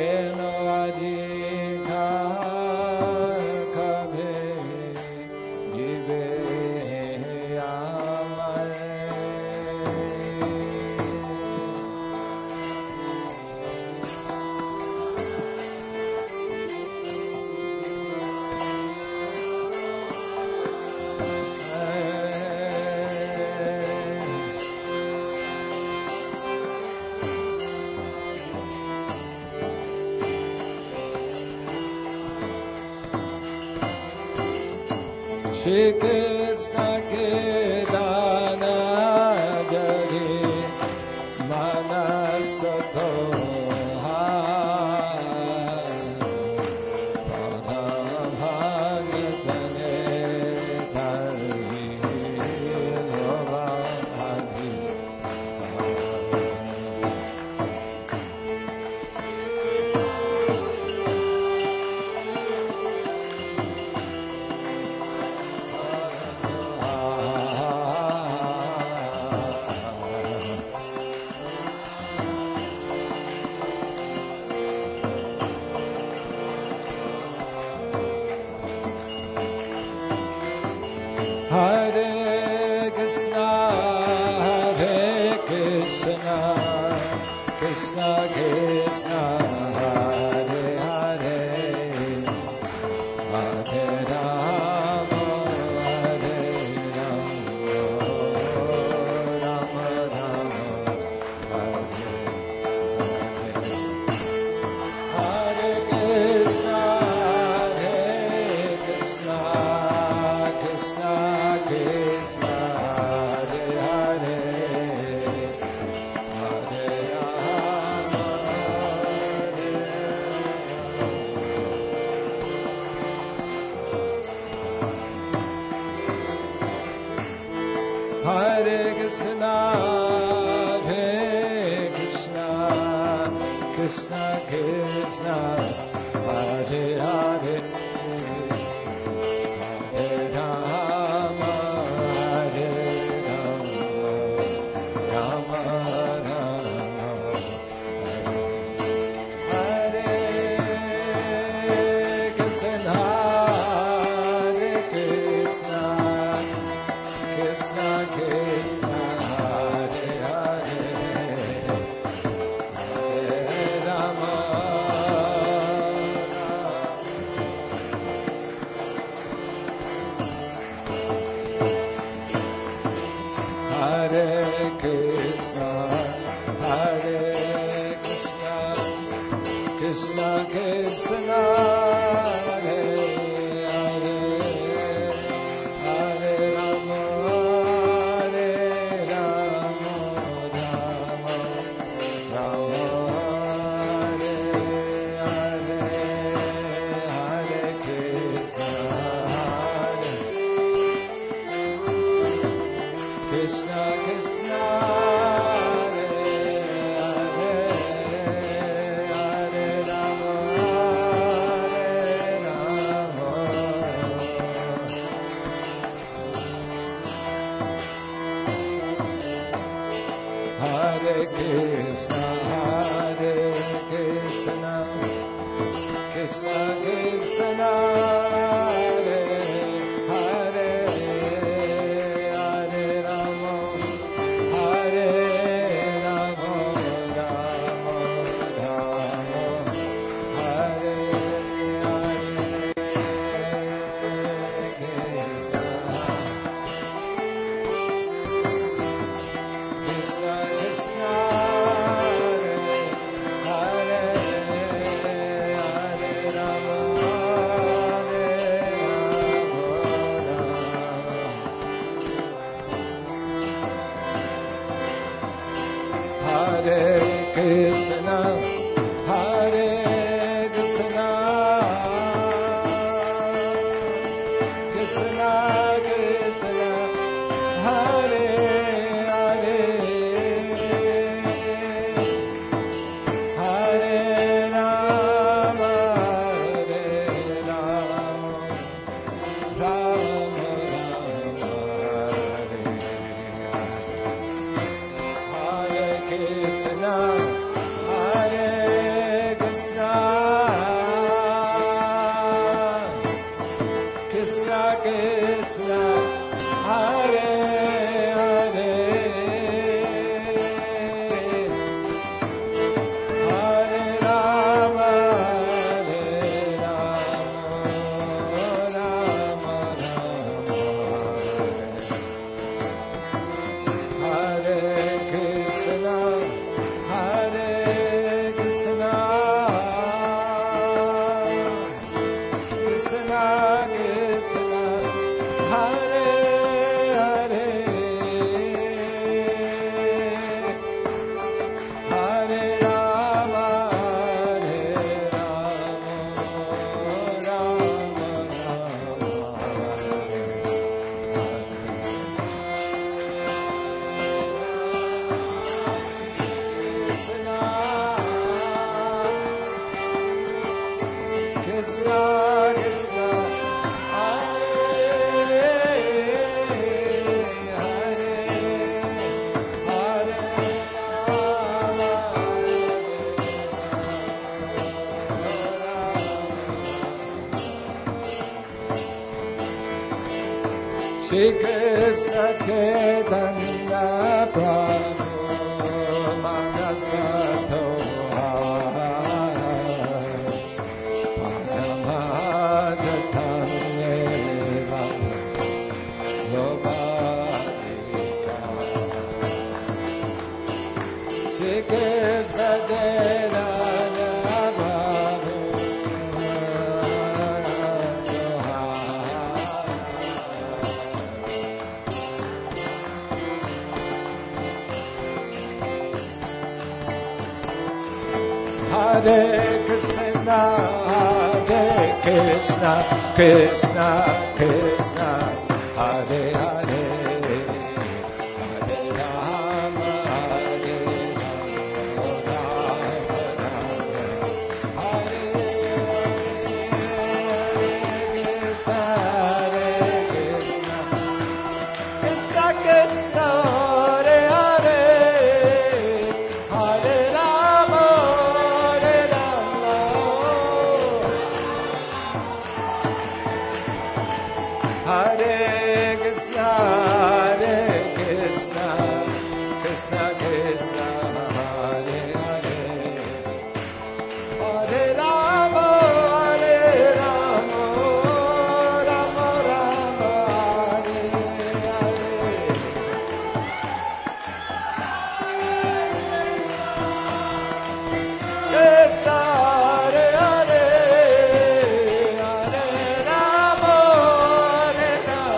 no adhikar kabhe jive amare. Shri Krishna ke dana jari manas thoha padabhajatane dharmi lovabhagi. Hare Krishna, Hare Krishna, Krishna Krishna, Hare Hare, Hare Rama, Hare Rama, Rama Rama, Hare Hare. Hare Krishna, Hare Krishna, Krishna Krishna, Hare Hare, Hare Rama, Hare Rama. Hare Krishna, Hare Krishna, Krishna Krishna, Hare Hare, Hare Rama, Hare Rama, Rama Rama, Hare Krishna, Hare Krishna, Krishna Krishna, Hare Hare, Hare Rama, Hare Krishna, Hare Krishna, Krishna Krishna, Hare Hare, Hare Rama, Hare Rama, Rama Rama, Hare Hare, Hare Krishna, Hare Krishna Krishna, Hare Hare, Hare Rama, Hare Rama, Hare Krishna, Hare Krishna, Krishna Krishna, Hare Hare, Hare Rama, Hare Rama, Rama Rama, Hare Hare, Krishna Krishna Krishna, Hare Hare, Hare Rama, Krishna, Krishna, Hare Hare, Hare Rama, Shri Krishna Chaitanya Prabhu Manasato Hare Krishna, Hare Krishna, Krishna Krishna, Hare Hare, Hare Rama, Hare Rama, Hare Hare, Krishna, Krishna Krishna, Hare Hare, Hare Rama, Hare Krishna, Hare Krishna, Krishna Krishna, Hare Hare, Hare Rama, Hare Rama, Rama Rama, Hare Hare. Krishna, Hare Hare, Hare Rama, Hare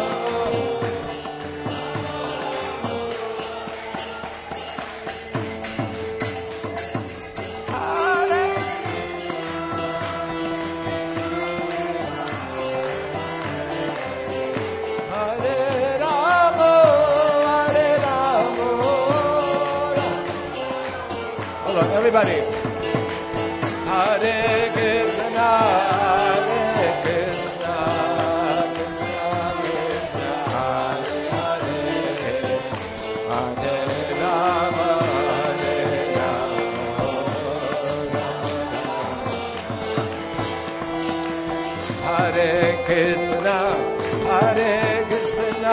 Everybody. Hare Krishna, Hare Krishna, Krishna Krishna, Hare Hare, Hare Rama, Hare Rama, Hare Krishna, Hare Krishna.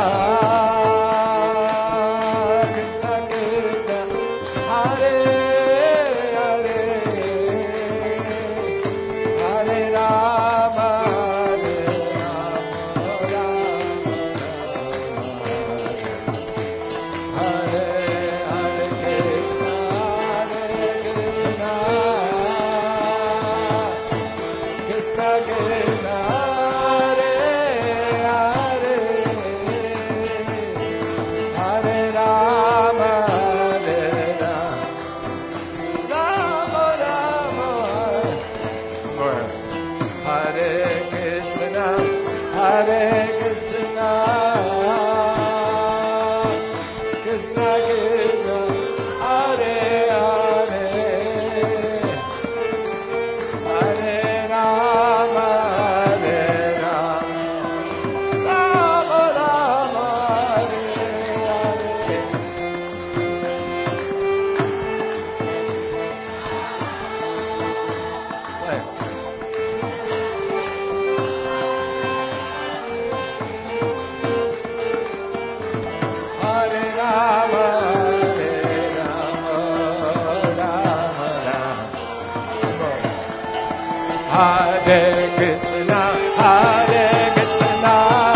Hare Krishna, Hare Krishna,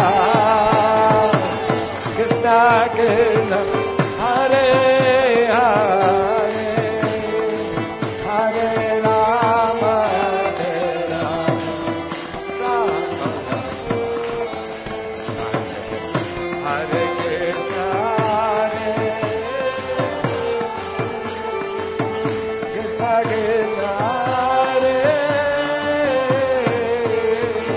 Krishna Krishna, Hare Hare, Hare Rama, Hare Rama, Rama Rama, Hare Krishna, Hare Krishna Krishna.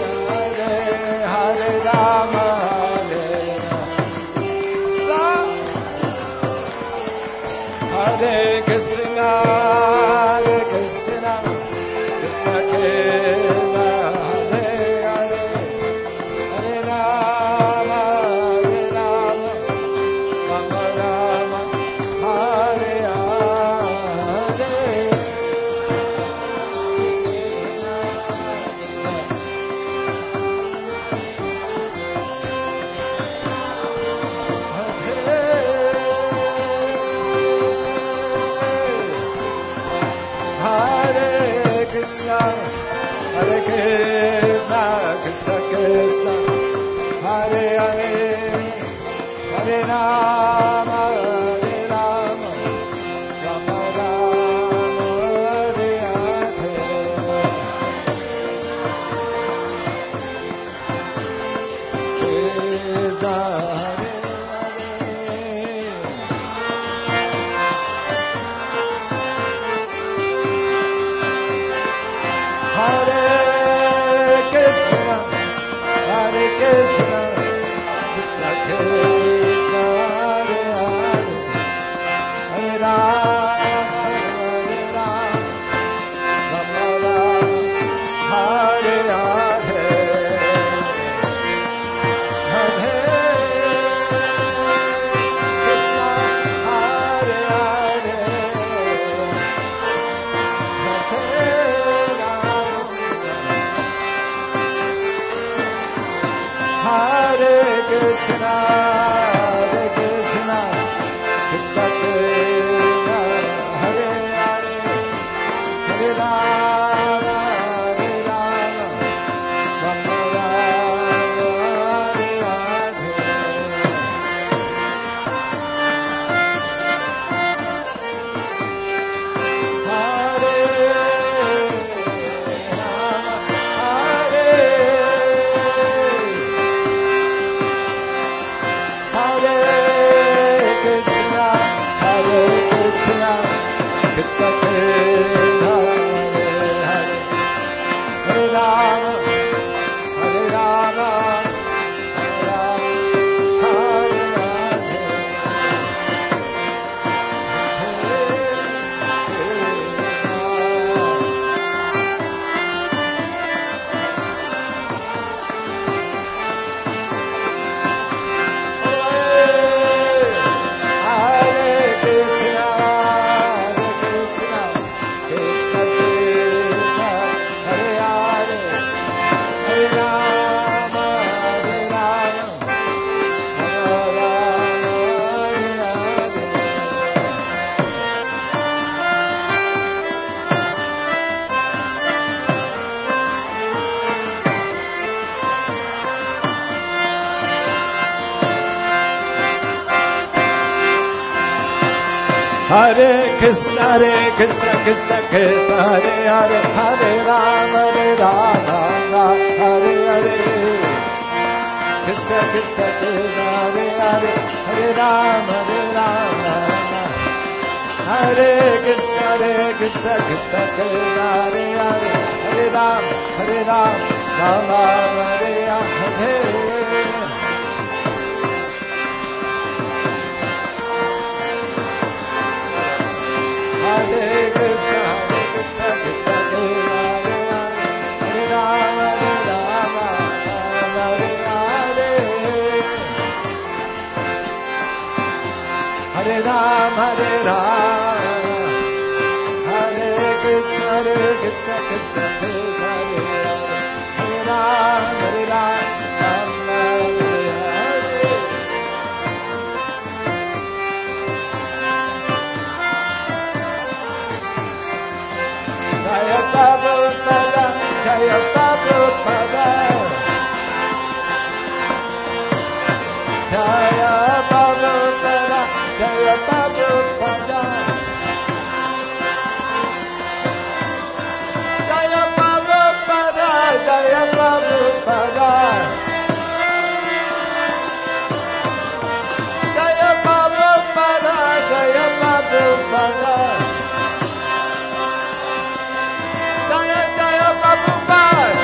Hare Krishna, Krishna Krishna, Hare Hare, Hare Rama, Hare Rama, Rama Rama, Hare Hare. Krishna, Hare Krishna, Hare Krishna, Krishna Krishna, Hare Hare, Hare Rama, Hare Rama, Rama Rama, Hare Hare, Hare Krishna, Hare Hare, Hare Krishna, Hare Krishna, Krishna Krishna, Hare Hare, Hare Rama, Hare Rama, Rama Rama, Hare Hare. Hare Rama, Hare Hare Krishna, Hare Krishna, Krishna Krishna, Hare Hare, Hare Rama, Hare Rama, Rama Hare Hare, Hare Krishna, Hare Krishna, Krishna Krishna, Hare Hare, Hare Rama, Hare Rama, Rama Rama, Hare Hare. Hare Krishna, Hare Krishna, Krishna Krishna, Hare Hare, Hare Rama, Hare Rama, Rama Hare Hare. Krishna Krishna, Krishna Hare Hare, Hare Rama, Hare Rama, Rama Hare Krishna, Hare Krishna, Krishna Krishna, Hare Hare, Hare Rama, Hare Rama, Rama Hare Hare. Hare Krishna, Hare Krishna, Krishna Krishna, Hare Hare, Hare Rama, Hare Rama, Rama Hare Hare. Hare Rama, Hare Rama, Hare Krishna, Hare Krishna, Krishna Krishna, Hare Hare, Hare Rama, Hare Rama, Rama Hare Hare. Jaya Prabhupada, Jaya Prabhupada, Jaya Prabhupada, Jaya Prabhupada, Jaya Prabhupada, Jaya Prabhupada, Jaya Prabhupada, Jaya Prabhupada. Jaya Jaya Prabhupada,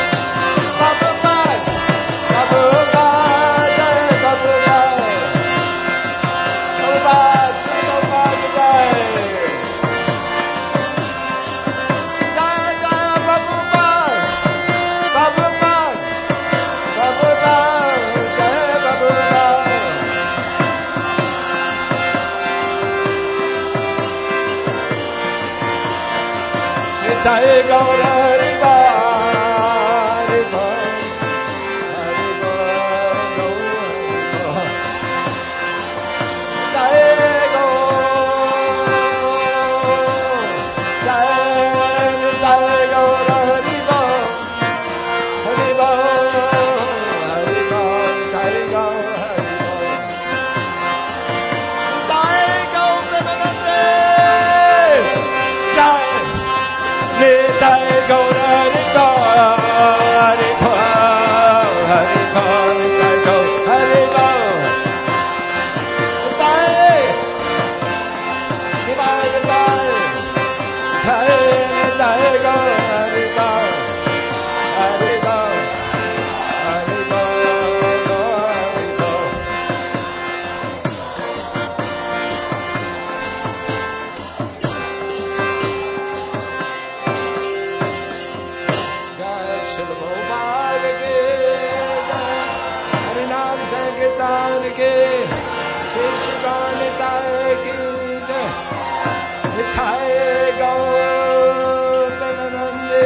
Shila Prabhupada ki jai. Harinam Sankirtan ki, Shri Shri Gaur ki jai. Nithai Gaur Premanande,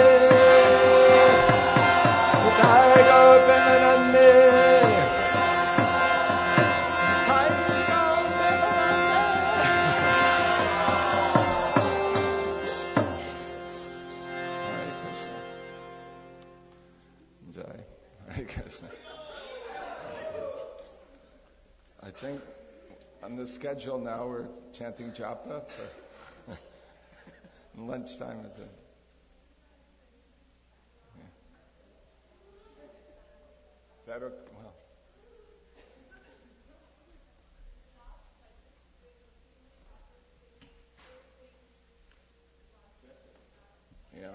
Nithai Gaur Premanande, Nithai Gaur Premanande. Hare Krishna. Jai. Hare Krishna. I think on the schedule now we're chanting japa for lunchtime is it? Yeah. Is that okay? Well. Yeah.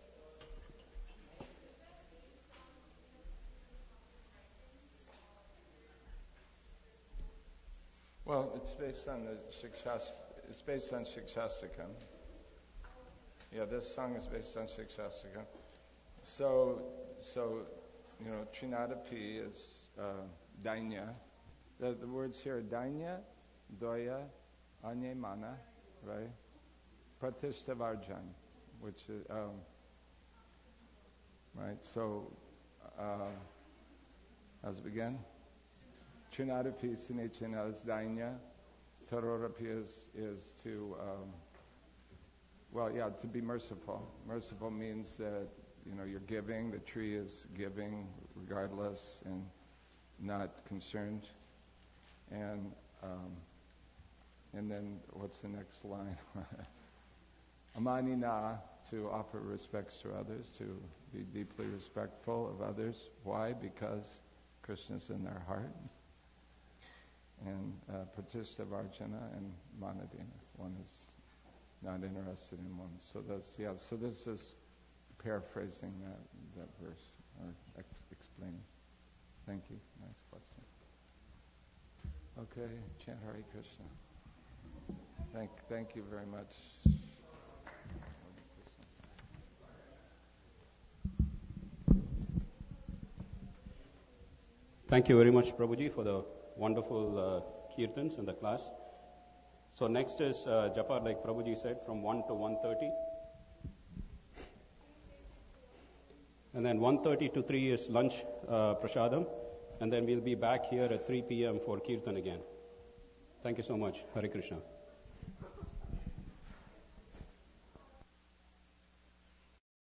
Well, it's based on the Shikshast. It's based on Shikshastakam. Yeah, this song is based on Shikshastakam. So, so you know, Trinadapi is uh, Dainya. The, the words here are Dainya, Doya, Anyemana, right? Pratishtavarjan, which is um, right. So, uh, how's it begin? Trinadapi Sinechena is Dainya. Tarorapi is, is to, um, well, yeah, to be merciful. Merciful means that, you know, you're giving, the tree is giving regardless and not concerned. And um, and then what's the next line? Amanina, to offer respects to others, to be deeply respectful of others. Why? Because Krishna's in their heart. And uh, Pratishtavarjana and Manadina. One is not interested in one. So that's, yeah, so this is paraphrasing that, that verse, or ex- explaining. Thank you. Nice question. Okay, chant Hare Krishna. Thank, thank you very much. Thank you very much, Prabhuji, for the wonderful uh, kirtans in the class. So next is uh, Japa, like Prabhuji said, from one to one thirty. And then one thirty to three is lunch uh, prasadam. And then we'll be back here at three p.m. for kirtan again. Thank you so much. Hare Krishna.